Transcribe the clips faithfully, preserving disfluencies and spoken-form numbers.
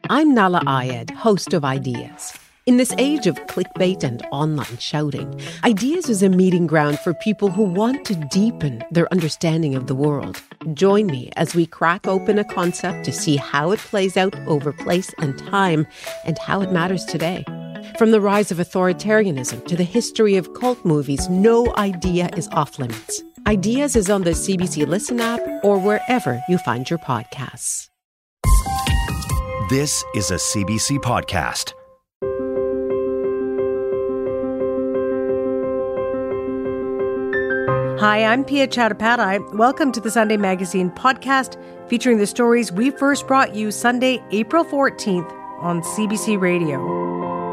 I'm Nala Ayed, host of Ideas. In this age of clickbait and online shouting, Ideas is a meeting ground for people who want to deepen their understanding of the world. Join me as we crack open a concept to see how it plays out over place and time and how it matters today. From the rise of authoritarianism to the history of cult movies, no idea is off limits. Ideas is on the C B C Listen app or wherever you find your podcasts. This is a C B C podcast. Hi, I'm Pia Chattopadhyay. Welcome to the Sunday Magazine podcast featuring the stories we first brought you Sunday, April fourteenth on C B C Radio.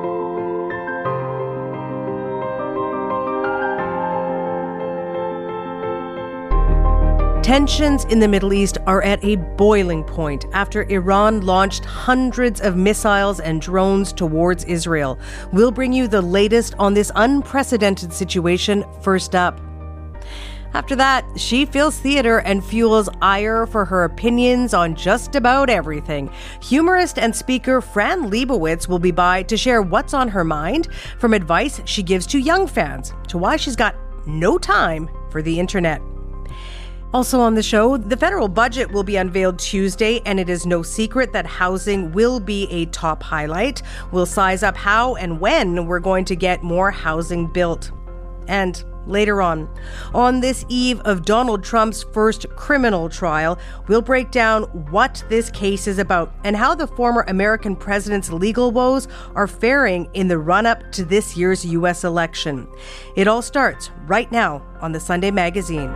Tensions in the Middle East are at a boiling point after Iran launched hundreds of missiles and drones towards Israel. We'll bring you the latest on this unprecedented situation first up. After that, she fills theater and fuels ire for her opinions on just about everything. Humorist and speaker Fran Lebowitz will be by to share what's on her mind, from advice she gives to young fans to why she's got no time for the internet. Also on the show, the federal budget will be unveiled Tuesday, and it is no secret that housing will be a top highlight. We'll size up how and when we're going to get more housing built. And later on, on this eve of Donald Trump's first criminal trial, we'll break down what this case is about and how the former American president's legal woes are faring in the run-up to this year's U S election. It all starts right now on the Sunday Magazine.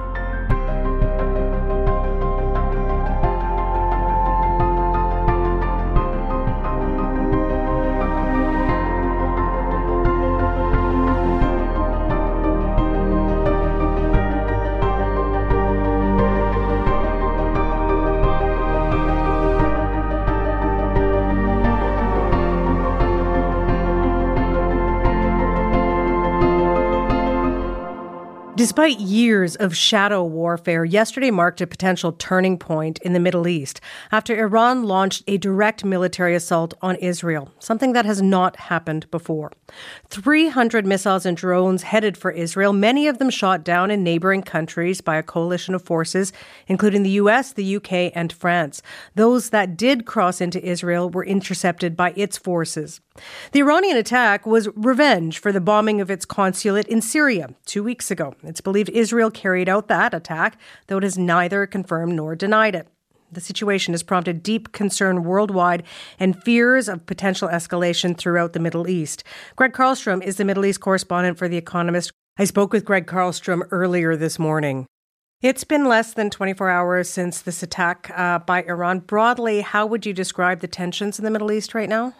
Despite years of shadow warfare, yesterday marked a potential turning point in the Middle East after Iran launched a direct military assault on Israel, something that has not happened before. three hundred missiles and drones headed for Israel, many of them shot down in neighboring countries by a coalition of forces, including the U S, the U K, and France. Those that did cross into Israel were intercepted by its forces. The Iranian attack was revenge for the bombing of its consulate in Syria two weeks ago. It's believed Israel carried out that attack, though it has neither confirmed nor denied it. The situation has prompted deep concern worldwide and fears of potential escalation throughout the Middle East. Greg Carlstrom is the Middle East correspondent for The Economist. I spoke with Greg Carlstrom earlier this morning. It's been less than twenty-four hours since this attack uh, by Iran. Broadly, how would you describe the tensions in the Middle East right now?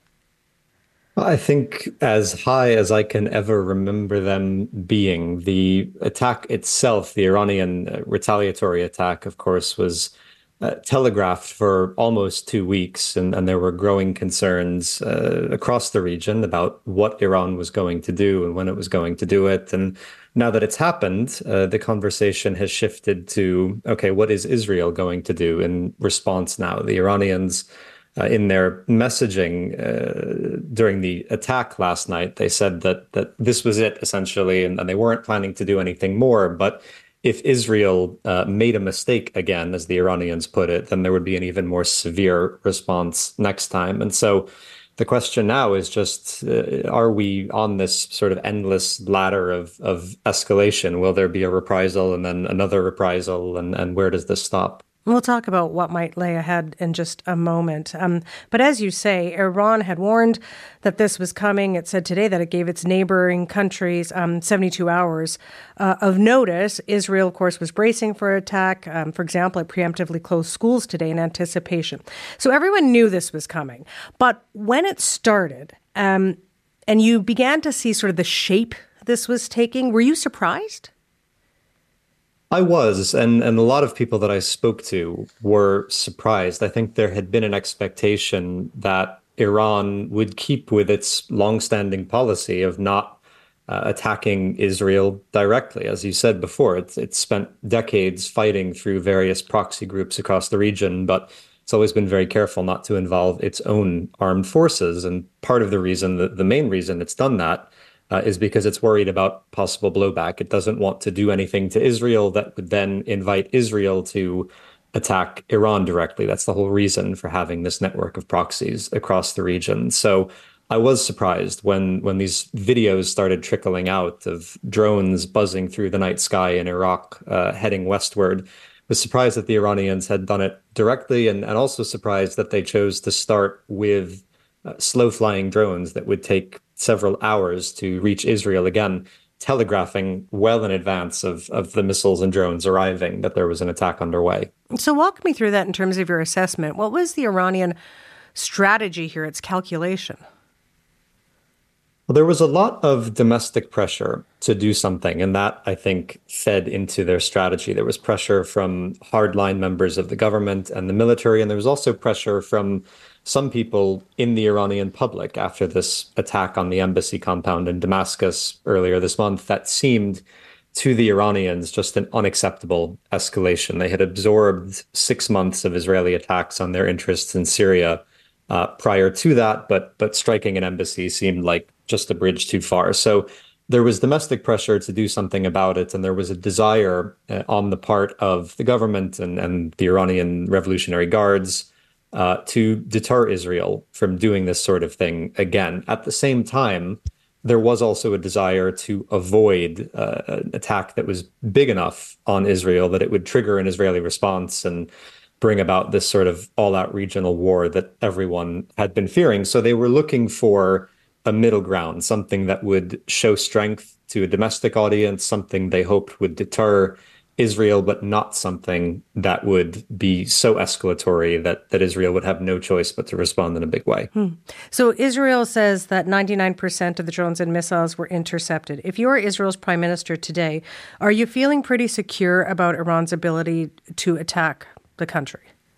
I think as high as I can ever remember them being. The attack itself, the Iranian retaliatory attack, of course, was uh, telegraphed for almost two weeks. And, and there were growing concerns uh, across the region about what Iran was going to do and when it was going to do it. And now that it's happened, uh, the conversation has shifted to, okay, what is Israel going to do in response now? The Iranians Uh, in their messaging uh, during the attack last night, they said that that this was it, essentially, and, and they weren't planning to do anything more. But if Israel uh, made a mistake again, as the Iranians put it, then there would be an even more severe response next time. And so the question now is just, uh, are we on this sort of endless ladder of, of escalation? Will there be a reprisal and then another reprisal? And, and where does this stop? We'll talk about what might lay ahead in just a moment. Um, but as you say, Iran had warned that this was coming. It said today that it gave its neighboring countries um, seventy-two hours uh, of notice. Israel, of course, was bracing for attack. Um, for example, it preemptively closed schools today in anticipation. So everyone knew this was coming. But when it started, um, and you began to see sort of the shape this was taking, were you surprised? I was, and, and a lot of people that I spoke to were surprised. I think there had been an expectation that Iran would keep with its longstanding policy of not uh, attacking Israel directly. As you said before, it's, it's spent decades fighting through various proxy groups across the region, but it's always been very careful not to involve its own armed forces. And part of the reason, the, the main reason it's done that, uh, is because it's worried about possible blowback. It doesn't want to do anything to Israel that would then invite Israel to attack Iran directly. That's the whole reason for having this network of proxies across the region. So I was surprised when when these videos started trickling out of drones buzzing through the night sky in Iraq, uh, heading westward. Was surprised that the Iranians had done it directly, and, and also surprised that they chose to start with uh, slow-flying drones that would take several hours to reach Israel, again, telegraphing well in advance of, of the missiles and drones arriving that there was an attack underway. So walk me through that in terms of your assessment. What was the Iranian strategy here, its calculation? Well, there was a lot of domestic pressure to do something, and that, I think, fed into their strategy. There was pressure from hardline members of the government and the military, and there was also pressure from some people in the Iranian public after this attack on the embassy compound in Damascus earlier this month that seemed to the Iranians just an unacceptable escalation. They had absorbed six months of Israeli attacks on their interests in Syria uh, prior to that, but but striking an embassy seemed like just a bridge too far. So there was domestic pressure to do something about it, and there was a desire uh, on the part of the government and, and the Iranian Revolutionary Guards uh, to deter Israel from doing this sort of thing again. At the same time, there was also a desire to avoid uh, an attack that was big enough on Israel that it would trigger an Israeli response and bring about this sort of all-out regional war that everyone had been fearing. So they were looking for a middle ground, something that would show strength to a domestic audience, something they hoped would deter Israel, but not something that would be so escalatory that, that Israel would have no choice but to respond in a big way. Hmm. So Israel says that ninety-nine percent of the drones and missiles were intercepted. If you are Israel's prime minister today, are you feeling pretty secure about Iran's ability to attack the country?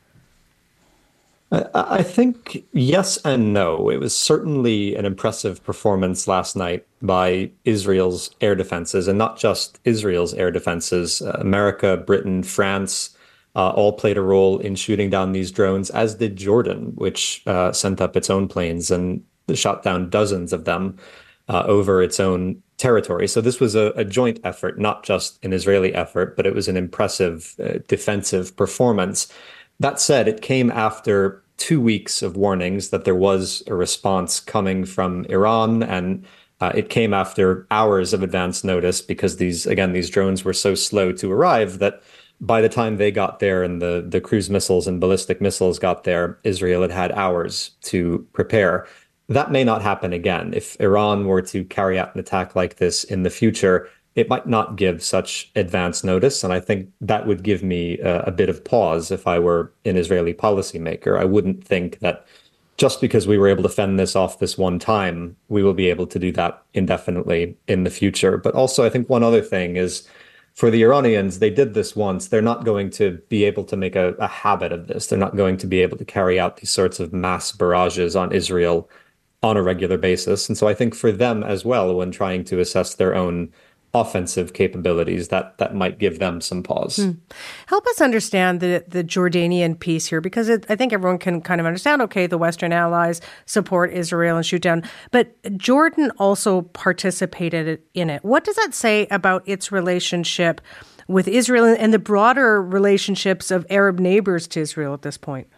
I think yes and no. It was certainly an impressive performance last night by Israel's air defenses, and not just Israel's air defenses. Uh, America, Britain, France uh, all played a role in shooting down these drones, as did Jordan, which uh, sent up its own planes and shot down dozens of them uh, over its own territory. So this was a, a joint effort, not just an Israeli effort, but it was an impressive uh, defensive performance. That said, it came after two weeks of warnings that there was a response coming from Iran, and uh, it came after hours of advance notice because these, again, these drones were so slow to arrive that by the time they got there and the, the cruise missiles and ballistic missiles got there, Israel had had hours to prepare. That may not happen again. If Iran were to carry out an attack like this in the future, it might not give such advance notice. And I think that would give me a, a bit of pause if I were an Israeli policymaker. I wouldn't think that just because we were able to fend this off this one time, we will be able to do that indefinitely in the future. But also, I think one other thing is for the Iranians, they did this once. They're not going to be able to make a, a habit of this. They're not going to be able to carry out these sorts of mass barrages on Israel on a regular basis. And so I think for them as well, when trying to assess their own offensive capabilities, that that might give them some pause. Hmm. Help us understand the the Jordanian piece here, because it, I think everyone can kind of understand, okay, the Western allies support Israel and shoot down, but Jordan also participated in it. What does that say about its relationship with Israel and the broader relationships of Arab neighbors to Israel at this point?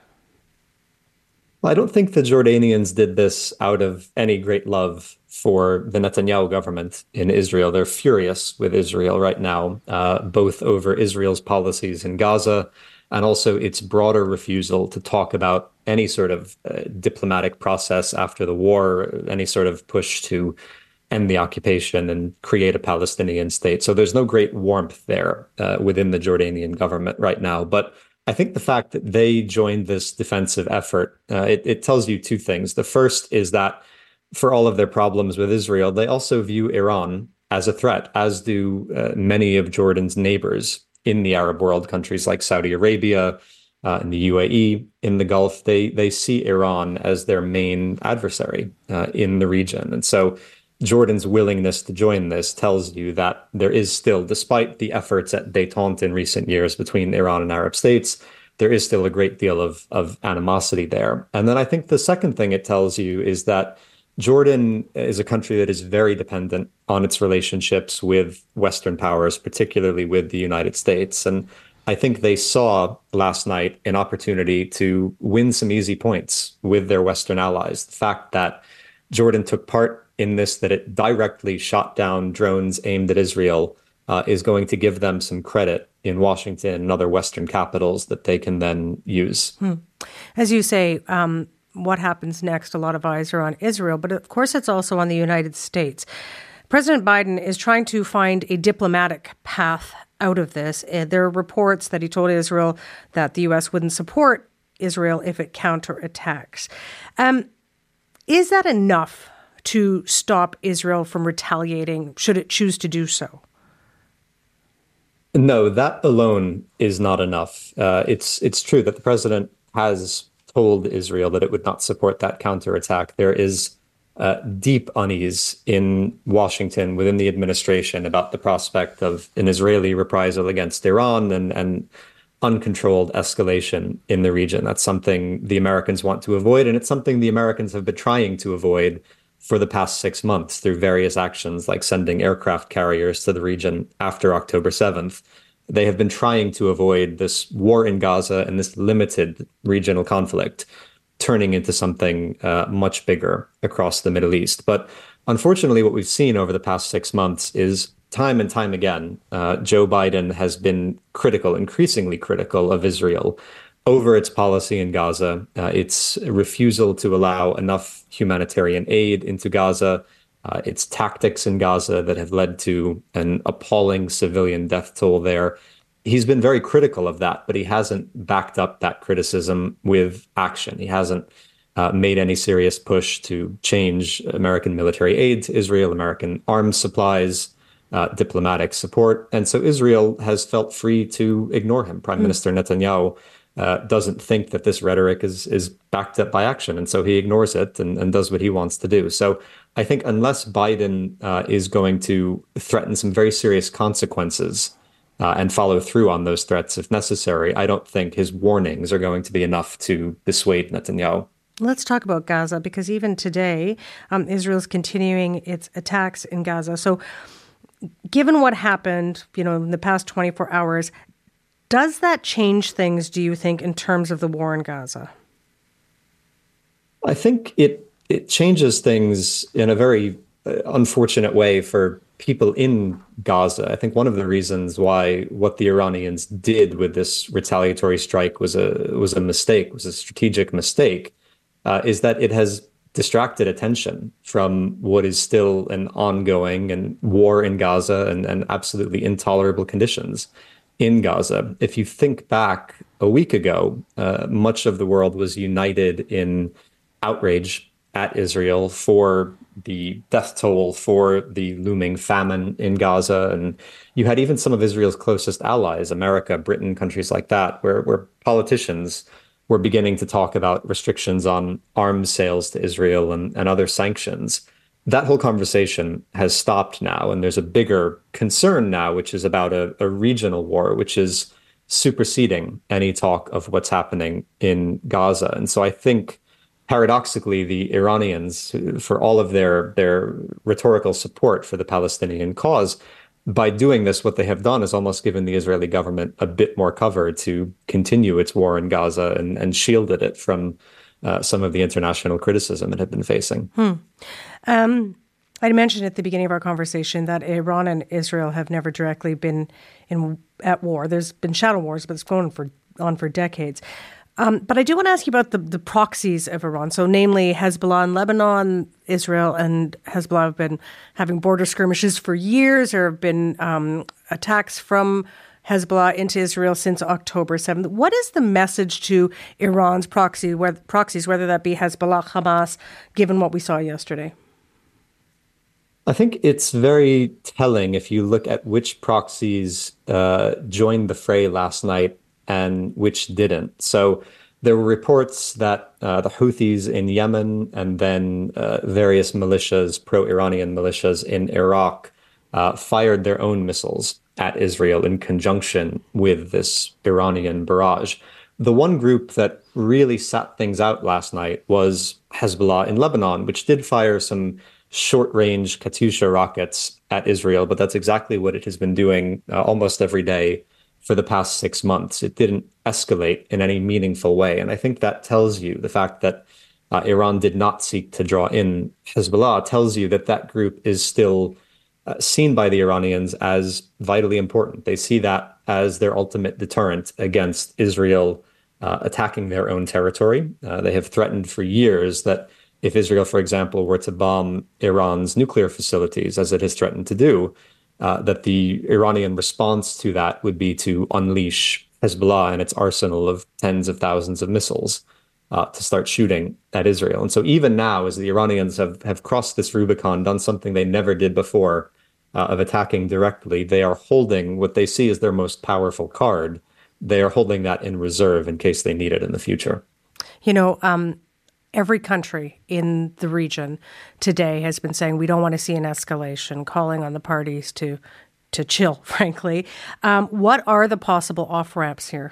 Well, I don't think the Jordanians did this out of any great love for the Netanyahu government in Israel. They're furious with Israel right now, uh, both over Israel's policies in Gaza and also its broader refusal to talk about any sort of uh, diplomatic process after the war, any sort of push to end the occupation and create a Palestinian state. So there's no great warmth there uh, within the Jordanian government right now. But I think the fact that they joined this defensive effort, uh, it, it tells you two things. The first is that for all of their problems with Israel, they also view Iran as a threat, as do uh, many of Jordan's neighbors in the Arab world, countries like Saudi Arabia, uh, in the U A E, in the Gulf. They they see Iran as their main adversary uh, in the region. And so Jordan's willingness to join this tells you that there is still, despite the efforts at détente in recent years between Iran and Arab states, there is still a great deal of, of animosity there. And then I think the second thing it tells you is that Jordan is a country that is very dependent on its relationships with Western powers, particularly with the United States. And I think they saw last night an opportunity to win some easy points with their Western allies. The fact that Jordan took part in this, that it directly shot down drones aimed at Israel, uh, is going to give them some credit in Washington and other Western capitals that they can then use. Hmm. As you say, um, what happens next? A lot of eyes are on Israel, but of course it's also on the United States. President Biden is trying to find a diplomatic path out of this. Uh, there are reports that he told Israel that the U S wouldn't support Israel if it counterattacks. Um, is that enough to stop Israel from retaliating, should it choose to do so? No, that alone is not enough. Uh, it's it's true that the president has told Israel that it would not support that counterattack. There is uh, deep unease in Washington within the administration about the prospect of an Israeli reprisal against Iran and, and uncontrolled escalation in the region. That's something the Americans want to avoid, and it's something the Americans have been trying to avoid for the past six months through various actions like sending aircraft carriers to the region after October seventh. They have been trying to avoid this war in Gaza and this limited regional conflict turning into something uh, much bigger across the Middle East. But unfortunately, what we've seen over the past six months is time and time again, uh, Joe Biden has been critical, increasingly critical of Israel over its policy in Gaza, uh, its refusal to allow enough humanitarian aid into Gaza, uh, its tactics in Gaza that have led to an appalling civilian death toll there. He's been very critical of that, but he hasn't backed up that criticism with action. He hasn't uh, made any serious push to change American military aid to Israel, American arms supplies, uh, diplomatic support. And so Israel has felt free to ignore him. Prime mm. Minister Netanyahu Uh, doesn't think that this rhetoric is is backed up by action. And so he ignores it and, and does what he wants to do. So I think unless Biden uh, is going to threaten some very serious consequences uh, and follow through on those threats if necessary, I don't think his warnings are going to be enough to dissuade Netanyahu. Let's talk about Gaza, because even today, um, Israel's continuing its attacks in Gaza. So given what happened, you know, in the past twenty-four hours, does that change things, do you think, in terms of the war in Gaza? I think it it changes things in a very uh, unfortunate way for people in Gaza. I think one of the reasons why what the Iranians did with this retaliatory strike was a was a mistake, was a strategic mistake, uh, is that it has distracted attention from what is still an ongoing and war in Gaza and, and absolutely intolerable conditions in Gaza. If you think back a week ago, uh, much of the world was united in outrage at Israel for the death toll, for the looming famine in Gaza. And you had even some of Israel's closest allies, America, Britain, countries like that, where, where politicians were beginning to talk about restrictions on arms sales to Israel and, and other sanctions. That whole conversation has stopped now, and there's a bigger concern now, which is about a, a regional war, which is superseding any talk of what's happening in Gaza. And so I think, paradoxically, the Iranians, for all of their, their rhetorical support for the Palestinian cause, by doing this, what they have done is almost given the Israeli government a bit more cover to continue its war in Gaza and, and shielded it from uh, some of the international criticism it had been facing. Hmm. Um, I mentioned at the beginning of our conversation that Iran and Israel have never directly been in at war. There's been shadow wars, but it's going on for, on for decades. Um, but I do want to ask you about the, the proxies of Iran. So namely Hezbollah in Lebanon, Israel and Hezbollah have been having border skirmishes for years. There have been um, attacks from Hezbollah into Israel since October seventh. What is the message to Iran's proxy, whether, proxies, whether that be Hezbollah, Hamas, given what we saw yesterday? I think it's very telling if you look at which proxies uh, joined the fray last night and which didn't. So there were reports that uh, the Houthis in Yemen and then uh, various militias, pro-Iranian militias in Iraq, uh, fired their own missiles at Israel in conjunction with this Iranian barrage. The one group that really sat things out last night was Hezbollah in Lebanon, which did fire some short-range Katyusha rockets at Israel, but that's exactly what it has been doing uh, almost every day for the past six months. It didn't escalate in any meaningful way. And I think that tells you the fact that uh, Iran did not seek to draw in Hezbollah tells you that that group is still uh, seen by the Iranians as vitally important. They see that as their ultimate deterrent against Israel uh, attacking their own territory. Uh, they have threatened for years that if Israel, for example, were to bomb Iran's nuclear facilities, as it has threatened to do, uh, that the Iranian response to that would be to unleash Hezbollah and its arsenal of tens of thousands of missiles uh, to start shooting at Israel. And so even now, as the Iranians have, have crossed this Rubicon, done something they never did before, uh, of attacking directly, they are holding what they see as their most powerful card. They are holding that in reserve in case they need it in the future. You know, um, every country in the region today has been saying we don't want to see an escalation, calling on the parties to to chill, frankly. Um, what are the possible off-ramps here?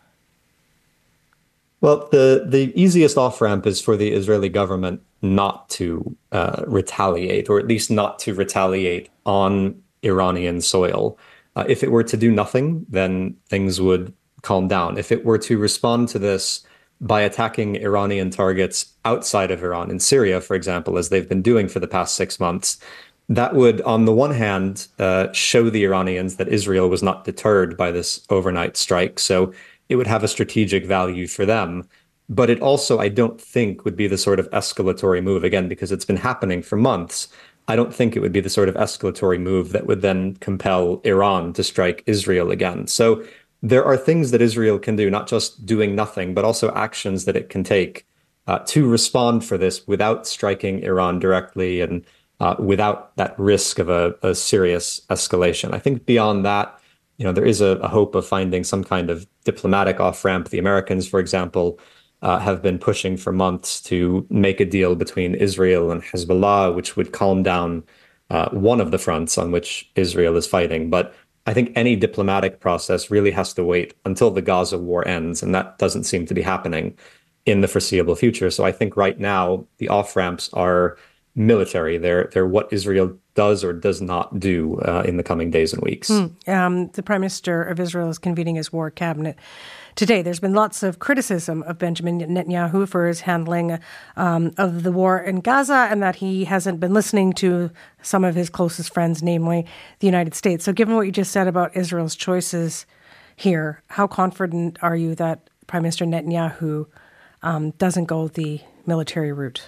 Well, the, the easiest off-ramp is for the Israeli government not to uh, retaliate, or at least not to retaliate on Iranian soil. Uh, if it were to do nothing, then things would calm down. If it were to respond to this by attacking Iranian targets outside of Iran, in Syria, for example, as they've been doing for the past six months, that would, on the one hand, uh, show the Iranians that Israel was not deterred by this overnight strike. So it would have a strategic value for them. But it also, I don't think, would be the sort of escalatory move, again, because it's been happening for months. I don't think it would be the sort of escalatory move that would then compel Iran to strike Israel again. So there are things that Israel can do, not just doing nothing, but also actions that it can take uh, to respond for this without striking Iran directly and uh, without that risk of a, a serious escalation. I think beyond that, you know, there is a, a hope of finding some kind of diplomatic off-ramp. The Americans, for example, uh, have been pushing for months to make a deal between Israel and Hezbollah, which would calm down uh, one of the fronts on which Israel is fighting. But I think any diplomatic process really has to wait until the Gaza war ends, and that doesn't seem to be happening in the foreseeable future. So I think right now the off-ramps are military. They're they're what Israel does or does not do uh, in the coming days and weeks. Mm. Um, the Prime Minister of Israel is convening his war cabinet today. There's been lots of criticism of Benjamin Netanyahu for his handling um, of the war in Gaza and that he hasn't been listening to some of his closest friends, namely the United States. So given what you just said about Israel's choices here, how confident are you that Prime Minister Netanyahu um, doesn't go the military route?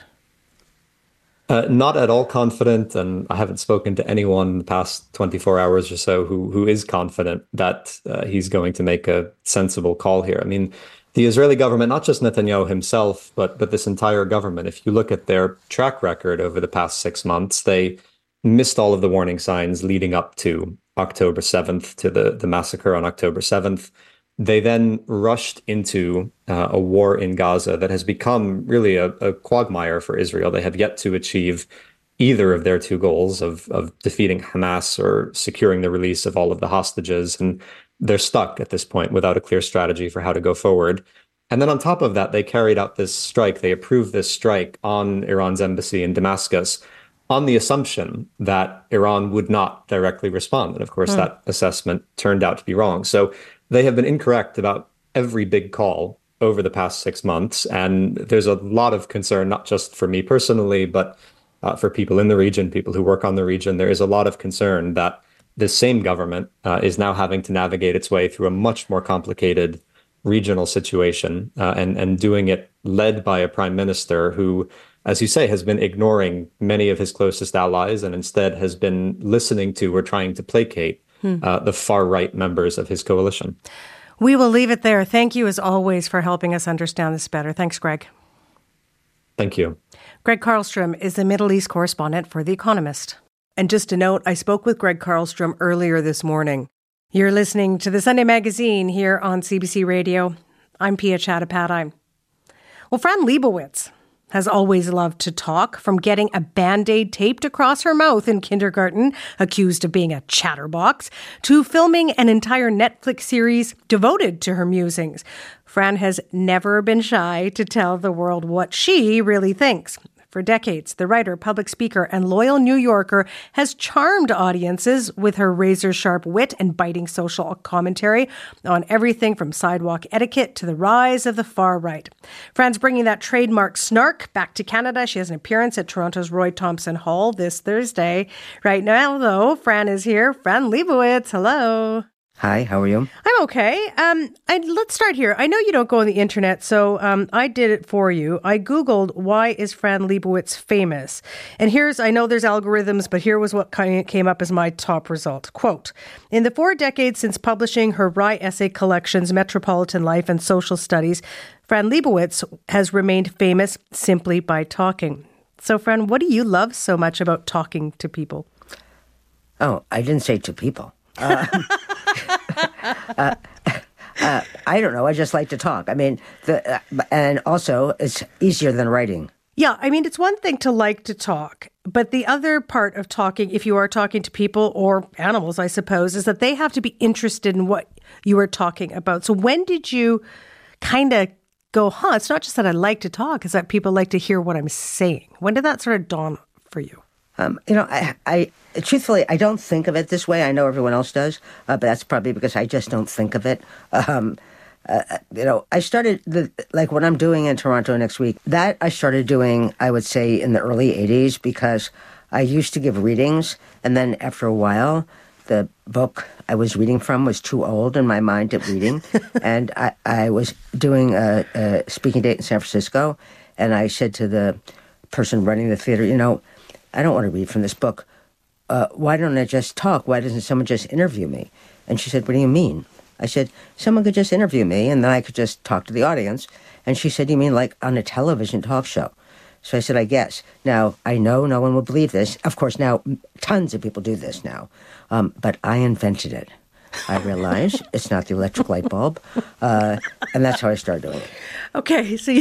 Uh, not at all confident, and I haven't spoken to anyone in the past twenty-four hours or so who who is confident that uh, he's going to make a sensible call here. I mean, the Israeli government, not just Netanyahu himself, but but this entire government, if you look at their track record over the past six months, they missed all of the warning signs leading up to October seventh, to the, the massacre on October seventh. They then rushed into uh, a war in Gaza that has become really a, a quagmire for Israel. They have yet to achieve either of their two goals of, of defeating Hamas or securing the release of all of the hostages. And they're stuck at this point without a clear strategy for how to go forward. And then on top of that, they carried out this strike. They approved this strike on Iran's embassy in Damascus on the assumption that Iran would not directly respond. And of course, mm. that assessment turned out to be wrong. So they have been incorrect about every big call over the past six months. And there's a lot of concern, not just for me personally, but uh, for people in the region, people who work on the region. There is a lot of concern that this same government uh, is now having to navigate its way through a much more complicated regional situation uh, and, and doing it led by a prime minister who, as you say, has been ignoring many of his closest allies and instead has been listening to or trying to placate Uh, the far-right members of his coalition. We will leave it there. Thank you, as always, for helping us understand this better. Thanks, Greg. Thank you. Greg Carlstrom is the Middle East correspondent for The Economist. And just a note, I spoke with Greg Carlstrom earlier this morning. You're listening to the Sunday Magazine here on C B C Radio. I'm Pia Chattopadhyay. Well, Fran Lebowitz has always loved to talk, from getting a Band-Aid taped across her mouth in kindergarten, accused of being a chatterbox, to filming an entire Netflix series devoted to her musings. Fran has never been shy to tell the world what she really thinks. For decades, the writer, public speaker, and loyal New Yorker has charmed audiences with her razor-sharp wit and biting social commentary on everything from sidewalk etiquette to the rise of the far right. Fran's bringing that trademark snark back to Canada. She has an appearance at Toronto's Roy Thomson Hall this Thursday. Right now, though, Fran is here. Fran Lebowitz, hello. Hi, how are you? I'm okay. Um, I, let's start here. I know you don't go on the internet, so um, I did it for you. I Googled, why is Fran Lebowitz famous? And here's, I know there's algorithms, but here was what came up as my top result. Quote, in the four decades since publishing her wry essay collections, Metropolitan Life and Social Studies, Fran Lebowitz has remained famous simply by talking. So, Fran, what do you love so much about talking to people? Oh, I didn't say to people. Uh, uh, uh, I don't know. I just like to talk. I mean, the, uh, and also it's easier than writing. Yeah, I mean, it's one thing to like to talk, but the other part of talking, if you are talking to people or animals, I suppose, is that they have to be interested in what you are talking about. So when did you kind of go, huh, it's not just that I like to talk, it's that people like to hear what I'm saying. When did that sort of dawn for you? Um, you know, I, I truthfully, I don't think of it this way. I know everyone else does, uh, but that's probably because I just don't think of it. Um, uh, you know, I started, the, like what I'm doing in Toronto next week, that I started doing, I would say, in the early eighties, because I used to give readings, and then after a while, the book I was reading from was too old in my mind at reading, and I, I was doing a, a speaking date in San Francisco, and I said to the person running the theater, you know, I don't want to read from this book. Uh, why don't I just talk? Why doesn't someone just interview me? And she said, what do you mean? I said, someone could just interview me, and then I could just talk to the audience. And she said, you mean like on a television talk show? So I said, I guess. Now, I know no one will believe this. Of course, now, tons of people do this now. Um, but I invented it. I realized it's not the electric light bulb. Uh, and that's how I started doing it. Okay, so you,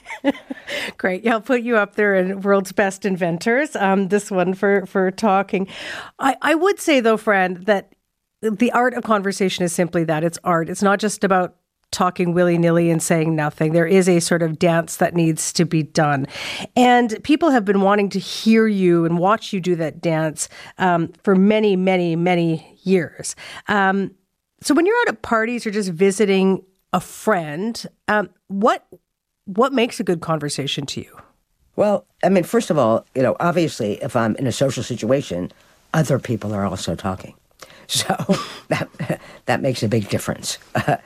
great. Yeah, I'll put you up there in World's Best Inventors, um, this one for, for talking. I, I would say, though, Fran, that the art of conversation is simply that. It's art. It's not just about talking willy-nilly and saying nothing. There is a sort of dance that needs to be done. And people have been wanting to hear you and watch you do that dance um, for many, many, many years. Um, so when you're out at parties or just visiting a friend, um, what what makes a good conversation to you? Well, I mean, first of all, you know, obviously, if I'm in a social situation, other people are also talking. So that that makes a big difference.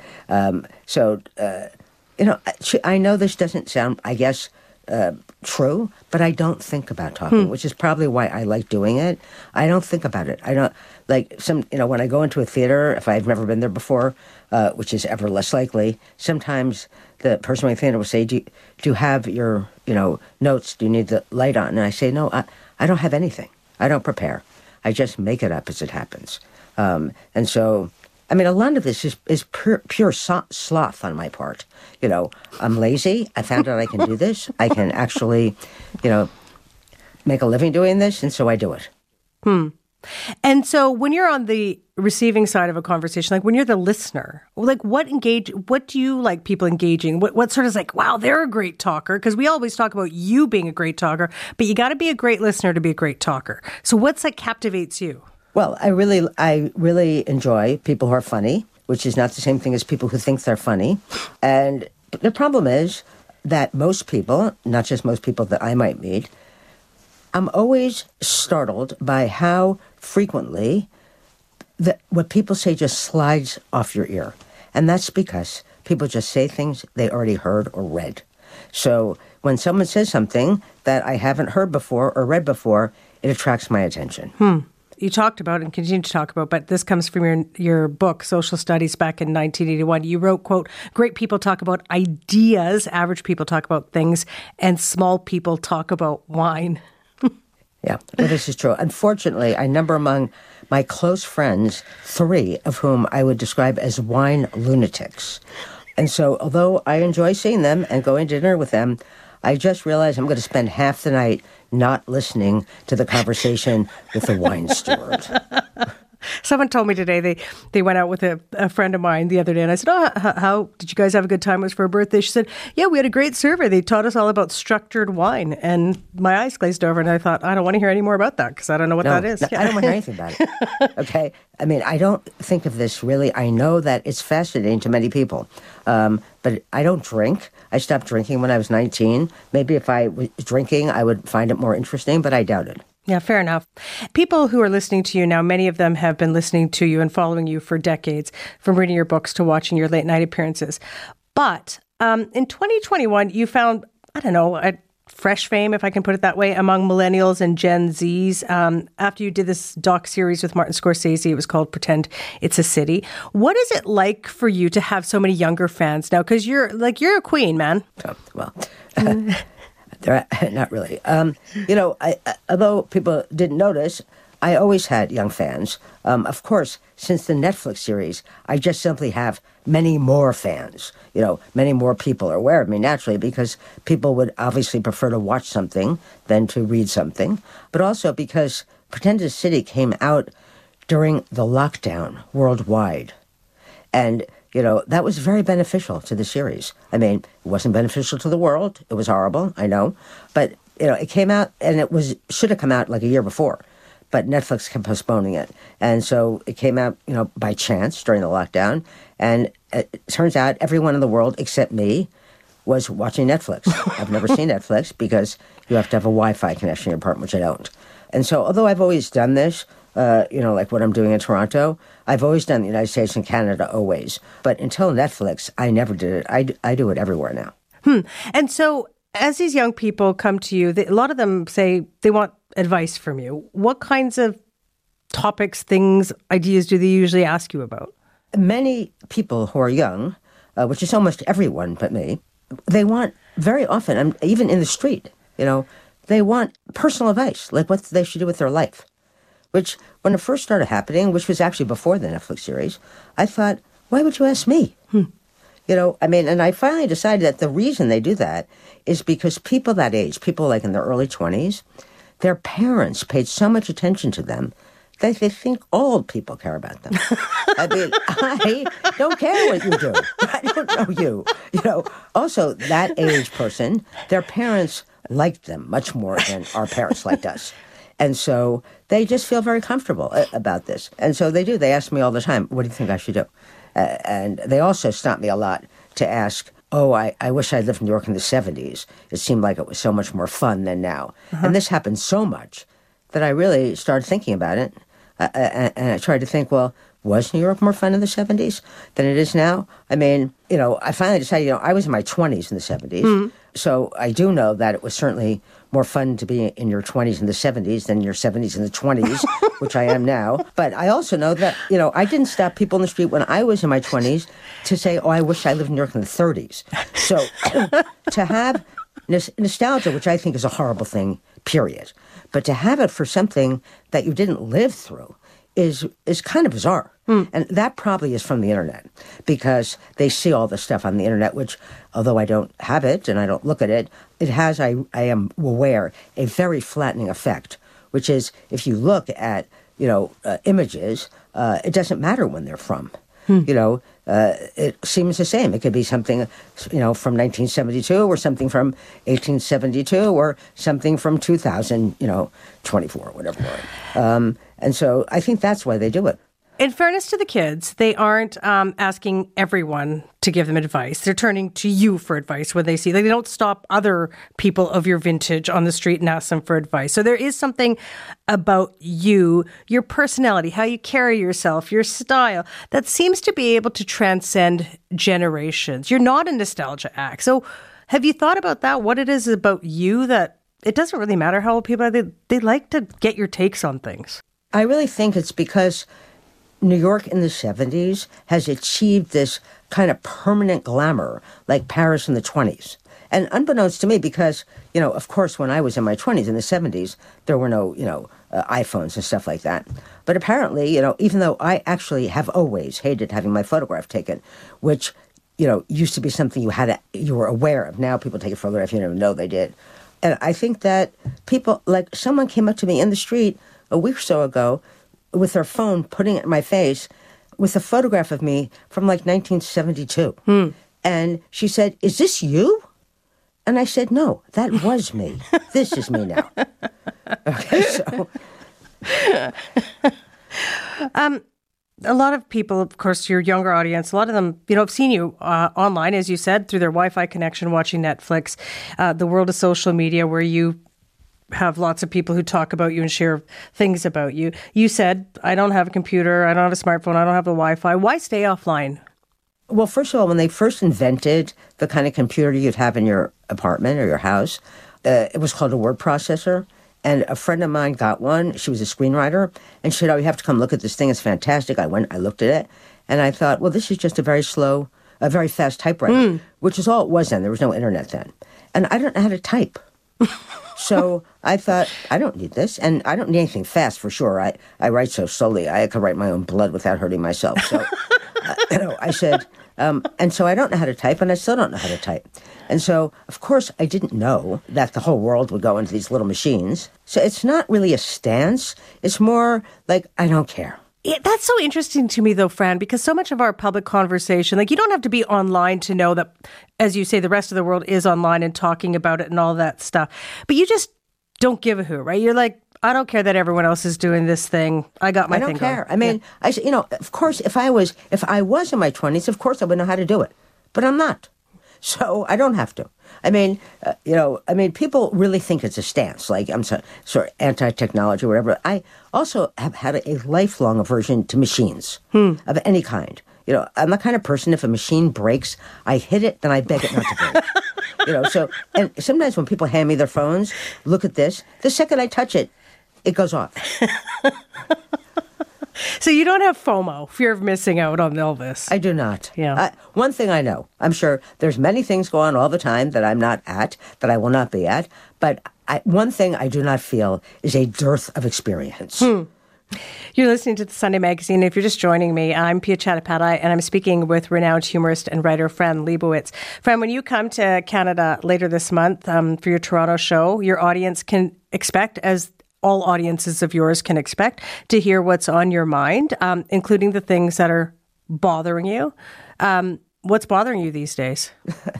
um, so, uh, you know, I know this doesn't sound, I guess, uh, true, but I don't think about talking, hmm. which is probably why I like doing it. I don't think about it. I don't, like, some, you know, when I go into a theater, if I've never been there before, uh, which is ever less likely, sometimes the person in the theater will say, do you, do you have your, you know, notes? Do you need the light on? And I say, no, I, I don't have anything. I don't prepare. I just make it up as it happens. Um, and so, I mean, a lot of this is, is pure, pure so- sloth on my part. You know, I'm lazy. I found out I can do this. I can actually, you know, make a living doing this. And so I do it. Hmm. And so when you're on the receiving side of a conversation, like when you're the listener, like what engage, what do you like people engaging? What, what sort of like, wow, they're a great talker? Because we always talk about you being a great talker, but you got to be a great listener to be a great talker. So what's that captivates you? Well, I really, I really enjoy people who are funny, which is not the same thing as people who think they're funny. And the problem is that most people, not just most people that I might meet, I'm always startled by how frequently the, what people say just slides off your ear. And that's because people just say things they already heard or read. So when someone says something that I haven't heard before or read before, it attracts my attention. Hmm. You talked about and continue to talk about, but this comes from your your book, Social Studies, back in nineteen eighty-one. You wrote, quote, great people talk about ideas, average people talk about things, and small people talk about wine. Yeah, well, this is true. Unfortunately, I number among my close friends three of whom I would describe as wine lunatics. And so, although I enjoy seeing them and going to dinner with them, I just realized I'm going to spend half the night not listening to the conversation with the wine steward. Someone told me today they, they went out with a, a friend of mine the other day, and I said, oh, how, how did you guys have a good time? It was for a birthday. She said, yeah, we had a great survey. They taught us all about structured wine. And my eyes glazed over, and I thought, I don't want to hear any more about that because I don't know what no, that is. No, yeah. I don't want to hear anything about it. Okay? I mean, I don't think of this really. I know that it's fascinating to many people, um, but I don't drink. I stopped drinking when I was nineteen. Maybe if I was drinking, I would find it more interesting, but I doubt it. Yeah, fair enough. People who are listening to you now, many of them have been listening to you and following you for decades, from reading your books to watching your late night appearances. But um, in twenty twenty-one, you found, I don't know, a fresh fame, if I can put it that way, among millennials and Gen Zs. Um, after you did this doc series with Martin Scorsese, it was called Pretend It's a City. What is it like for you to have so many younger fans now? Because you're like, you're a queen, man. Oh, well... They're, not really. Um, you know, I, I, although people didn't notice, I always had young fans. Um, of course, since the Netflix series, I just simply have many more fans. You know, many more people are aware of me, naturally, because people would obviously prefer to watch something than to read something. But also because Pretend It's a City came out during the lockdown worldwide. And you know, that was very beneficial to the series. I mean, it wasn't beneficial to the world. It was horrible, I know. But, you know, it came out, and it was should have come out like a year before. But Netflix kept postponing it. And so it came out, you know, by chance during the lockdown. And it turns out everyone in the world except me was watching Netflix. I've never seen Netflix because you have to have a Wi-Fi connection in your apartment, which I don't. And so although I've always done this, Uh, you know, like what I'm doing in Toronto, I've always done the United States and Canada, always. But until Netflix, I never did it. I, I do it everywhere now. Hmm. And so as these young people come to you, they, a lot of them say they want advice from you. What kinds of topics, things, ideas do they usually ask you about? Many people who are young, uh, which is almost everyone but me, they want very often, um, even in the street, you know, they want personal advice, like what they should do with their life. Which, when it first started happening, which was actually before the Netflix series, I thought, why would you ask me? Hmm. You know, I mean, and I finally decided that the reason they do that is because people that age, people like in their early twenties, their parents paid so much attention to them that they think old people care about them. I mean, I don't care what you do. I don't know you. You know, also, that age person, their parents liked them much more than our parents liked us. And so they just feel very comfortable about this. And so they do. They ask me all the time, what do you think I should do? Uh, and they also stop me a lot to ask, oh, I, I wish I lived in New York in the seventies. It seemed like it was so much more fun than now. Uh-huh. And this happened so much that I really started thinking about it. Uh, and, and I tried to think, well, was New York more fun in the seventies than it is now? I mean, you know, I finally decided, you know, I was in my twenties in the seventies. Mm-hmm. So I do know that it was certainly more fun to be in your twenties in the seventies than your seventies in the twenties, which I am now. But I also know that, you know, I didn't stop people in the street when I was in my twenties to say, oh, I wish I lived in New York in the thirties. So to have n- nostalgia, which I think is a horrible thing, period, but to have it for something that you didn't live through is is kind of bizarre. Hmm. And that probably is from the internet, because they see all the stuff on the internet, which, although I don't have it and I don't look at it, it has, I, I am aware, a very flattening effect, which is if you look at, you know, uh, images, uh, it doesn't matter when they're from. Hmm. You know, uh, it seems the same. It could be something, you know, from nineteen seventy-two or something from eighteen seventy-two or something from two thousand, you know, twenty-four or whatever. Um, and so I think that's why they do it. In fairness to the kids, they aren't um, asking everyone to give them advice. They're turning to you for advice when they see. Like, they don't stop other people of your vintage on the street and ask them for advice. So there is something about you, your personality, how you carry yourself, your style, that seems to be able to transcend generations. You're not a nostalgia act. So have you thought about that? What it is about you that it doesn't really matter how old people are. They, they like to get your takes on things. I really think it's because New York in the seventies has achieved this kind of permanent glamour like Paris in the twenties. And unbeknownst to me, because, you know, of course, when I was in my twenties in the seventies, there were no, you know, uh, iPhones and stuff like that. But apparently, you know, even though I actually have always hated having my photograph taken, which, you know, used to be something you had, to, you were aware of. Now people take a photograph, you don't even know they did. And I think that people, like someone came up to me in the street a week or so ago with her phone, putting it in my face with a photograph of me from like nineteen seventy-two. Hmm. And she said, "Is this you?" And I said, "No, that was me. This is me now." Okay, so. um, a lot of people, of course, your younger audience, a lot of them, you know, have seen you uh, online, as you said, through their Wi-Fi connection, watching Netflix, uh, the world of social media, where you have lots of people who talk about you and share things about you. You said, I don't have a computer, I don't have a smartphone, I don't have the Wi-Fi. Why stay offline? Well, first of all, when they first invented the kind of computer you'd have in your apartment or your house, uh, it was called a word processor. And a friend of mine got one. She was a screenwriter. And she said, "Oh, you have to come look at this thing. It's fantastic." I went, I looked at it. And I thought, well, this is just a very slow, a very fast typewriter, mm. which is all it was then. There was no internet then. And I don't know how to type. So I thought, I don't need this. And I don't need anything fast for sure. I, I write so slowly. I could write my own blood without hurting myself. So, uh, you know, I said, um, and so I don't know how to type, and I still don't know how to type. And so, of course, I didn't know that the whole world would go into these little machines. So it's not really a stance. It's more like, I don't care. Yeah, that's so interesting to me, though, Fran, because so much of our public conversation, like you don't have to be online to know that, as you say, the rest of the world is online and talking about it and all that stuff. But you just don't give a hoot, right? You're like, I don't care that everyone else is doing this thing. I got my thing thing going. I don't care. Going. I mean, yeah. I, you know, of course, if I was if I was in my twenties, of course I would know how to do it. But I'm not. So I don't have to. I mean, uh, you know, I mean, people really think it's a stance, like I'm so, sort of anti-technology or whatever. I also have had a, a lifelong aversion to machines hmm. of any kind. You know, I'm the kind of person, if a machine breaks, I hit it, then I beg it not to break. You know, so, and sometimes when people hand me their phones, look at this, the second I touch it, it goes off. So you don't have FOMO, fear of missing out on all this? I do not. Yeah. Uh, one thing I know, I'm sure there's many things go on all the time that I'm not at, that I will not be at, but I, one thing I do not feel is a dearth of experience. Hmm. You're listening to the Sunday Magazine. If you're just joining me, I'm Pia Chattopadhyay, and I'm speaking with renowned humorist and writer Fran Lebowitz. Fran, when you come to Canada later this month um, for your Toronto show, your audience can expect, as all audiences of yours can expect, to hear what's on your mind, um, including the things that are bothering you. Um, what's bothering you these days?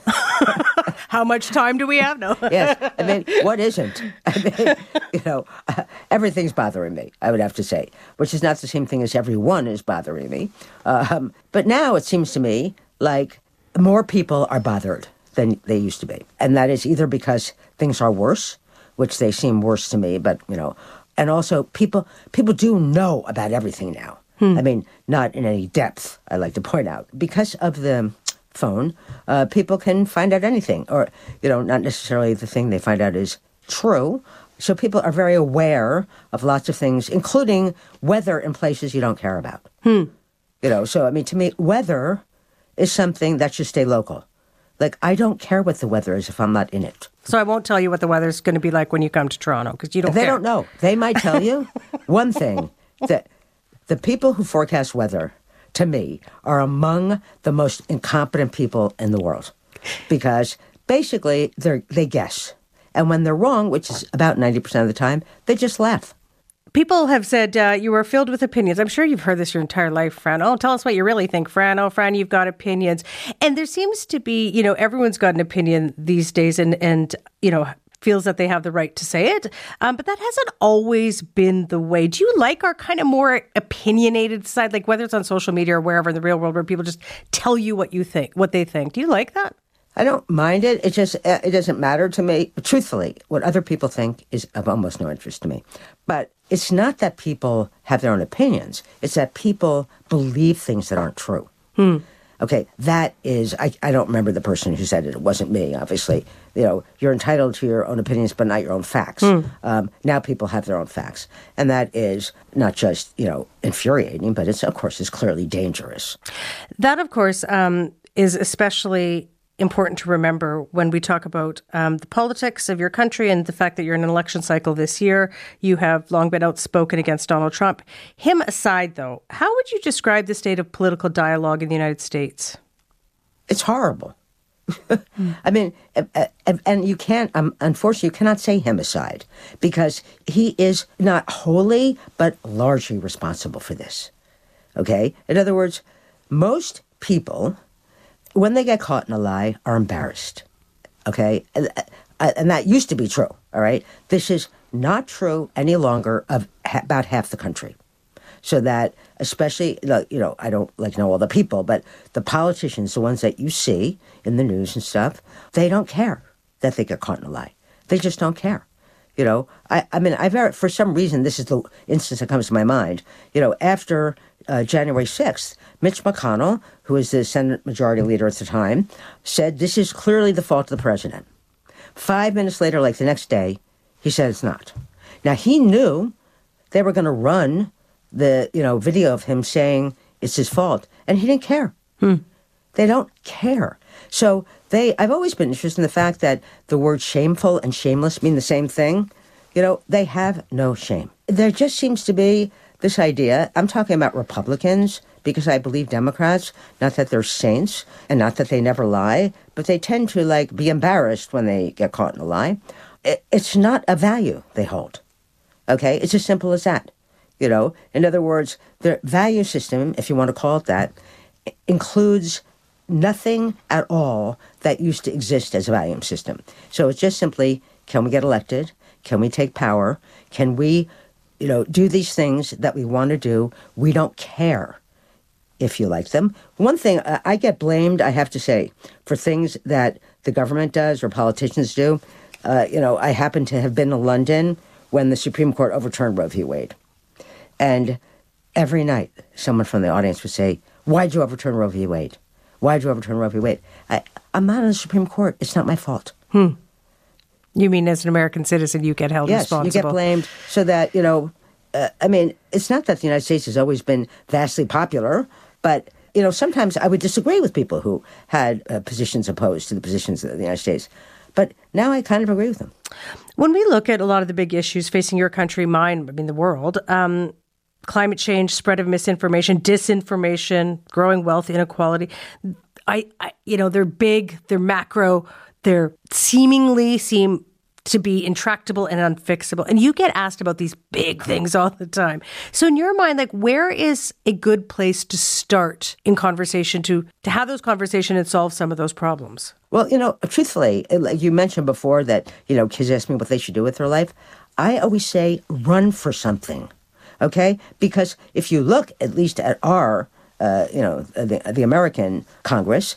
How much time do we have? No. Yes. I mean, what isn't? I mean, you know, uh, everything's bothering me, I would have to say, which is not the same thing as everyone is bothering me. Um, but now it seems to me like more people are bothered than they used to be. And that is either because things are worse, which they seem worse to me, but, you know, and also people people do know about everything now. Hmm. I mean, not in any depth, I like to point out. Because of the phone, uh, people can find out anything, or, you know, not necessarily the thing they find out is true. So people are very aware of lots of things, including weather in places you don't care about. Hmm. You know, so, I mean, to me, weather is something that should stay local. Like, I don't care what the weather is if I'm not in it. So I won't tell you what the weather's going to be like when you come to Toronto, because you don't They care. don't know. They might tell you one thing, that the people who forecast weather, to me, are among the most incompetent people in the world. Because basically, they they guess. And when they're wrong, which is about ninety percent of the time, they just laugh. People have said uh, you are filled with opinions. I'm sure you've heard this your entire life, Fran. Oh, tell us what you really think, Fran. Oh, Fran, you've got opinions. And there seems to be, you know, everyone's got an opinion these days and, and you know, feels that they have the right to say it. Um, but that hasn't always been the way. Do you like our kind of more opinionated side, like whether it's on social media or wherever in the real world, where people just tell you what you think, what they think? Do you like that? I don't mind it. It just, uh, it doesn't matter to me. Truthfully, what other people think is of almost no interest to me. But it's not that people have their own opinions. It's that people believe things that aren't true. Hmm. Okay, that is, I, I don't remember the person who said it. It wasn't me, obviously. You know, you're entitled to your own opinions, but not your own facts. Hmm. Um, now people have their own facts. And that is not just, you know, infuriating, but it's, of course, it's clearly dangerous. That, of course, um, is especially important to remember when we talk about um, the politics of your country and the fact that you're in an election cycle this year. You have long been outspoken against Donald Trump. Him aside, though, how would you describe the state of political dialogue in the United States? It's horrible. I mean, uh, uh, and you can't, um, unfortunately, you cannot say him aside because he is not wholly, but largely responsible for this. Okay? In other words, most people, when they get caught in a lie, are embarrassed. Okay? And, uh, and that used to be true. All right? This is not true any longer of ha- about half the country. So that, especially, you know, I don't like know all the people, but the politicians, the ones that you see in the news and stuff, they don't care that they get caught in a lie. They just don't care. You know, I, I mean, I've for some reason, this is the instance that comes to my mind. You know, after uh, January sixth, Mitch McConnell, who was the Senate Majority Leader at the time, said this is clearly the fault of the president. Five minutes later, like the next day, he said it's not. Now, he knew they were going to run the, you know, video of him saying it's his fault. And he didn't care. Hmm. They don't care. So they, I've always been interested in the fact that the words shameful and shameless mean the same thing. You know, they have no shame. There just seems to be this idea, I'm talking about Republicans, because I believe Democrats, not that they're saints and not that they never lie, but they tend to, like, be embarrassed when they get caught in a lie. It, it's not a value they hold. Okay? It's as simple as that. You know, in other words, their value system, if you want to call it that, includes nothing at all that used to exist as a value system. So it's just simply, can we get elected? Can we take power? Can we, you know, do these things that we want to do? We don't care if you like them. One thing, uh, I get blamed, I have to say, for things that the government does or politicians do. Uh, you know, I happen to have been in London when the Supreme Court overturned Roe v. Wade. And every night, someone from the audience would say, why'd you overturn Roe v. Wade? Why'd you overturn Roe v. Wade? I, I'm not in the Supreme Court. It's not my fault. Hmm. You mean as an American citizen, you get held yes, responsible? Yes, you get blamed so that, you know, uh, I mean, it's not that the United States has always been vastly popular, but, you know, sometimes I would disagree with people who had uh, positions opposed to the positions of the United States. But now I kind of agree with them. When we look at a lot of the big issues facing your country, mine, I mean, the world, um, climate change, spread of misinformation, disinformation, growing wealth inequality. I, I, you know, they're big, they're macro, they're seemingly seem to be intractable and unfixable. And you get asked about these big things all the time. So in your mind, like, where is a good place to start in conversation to, to have those conversations and solve some of those problems? Well, you know, truthfully, like you mentioned before that, you know, kids ask me what they should do with their life. I always say, run for something. Okay? Because if you look at least at our, uh, you know, the, the American Congress,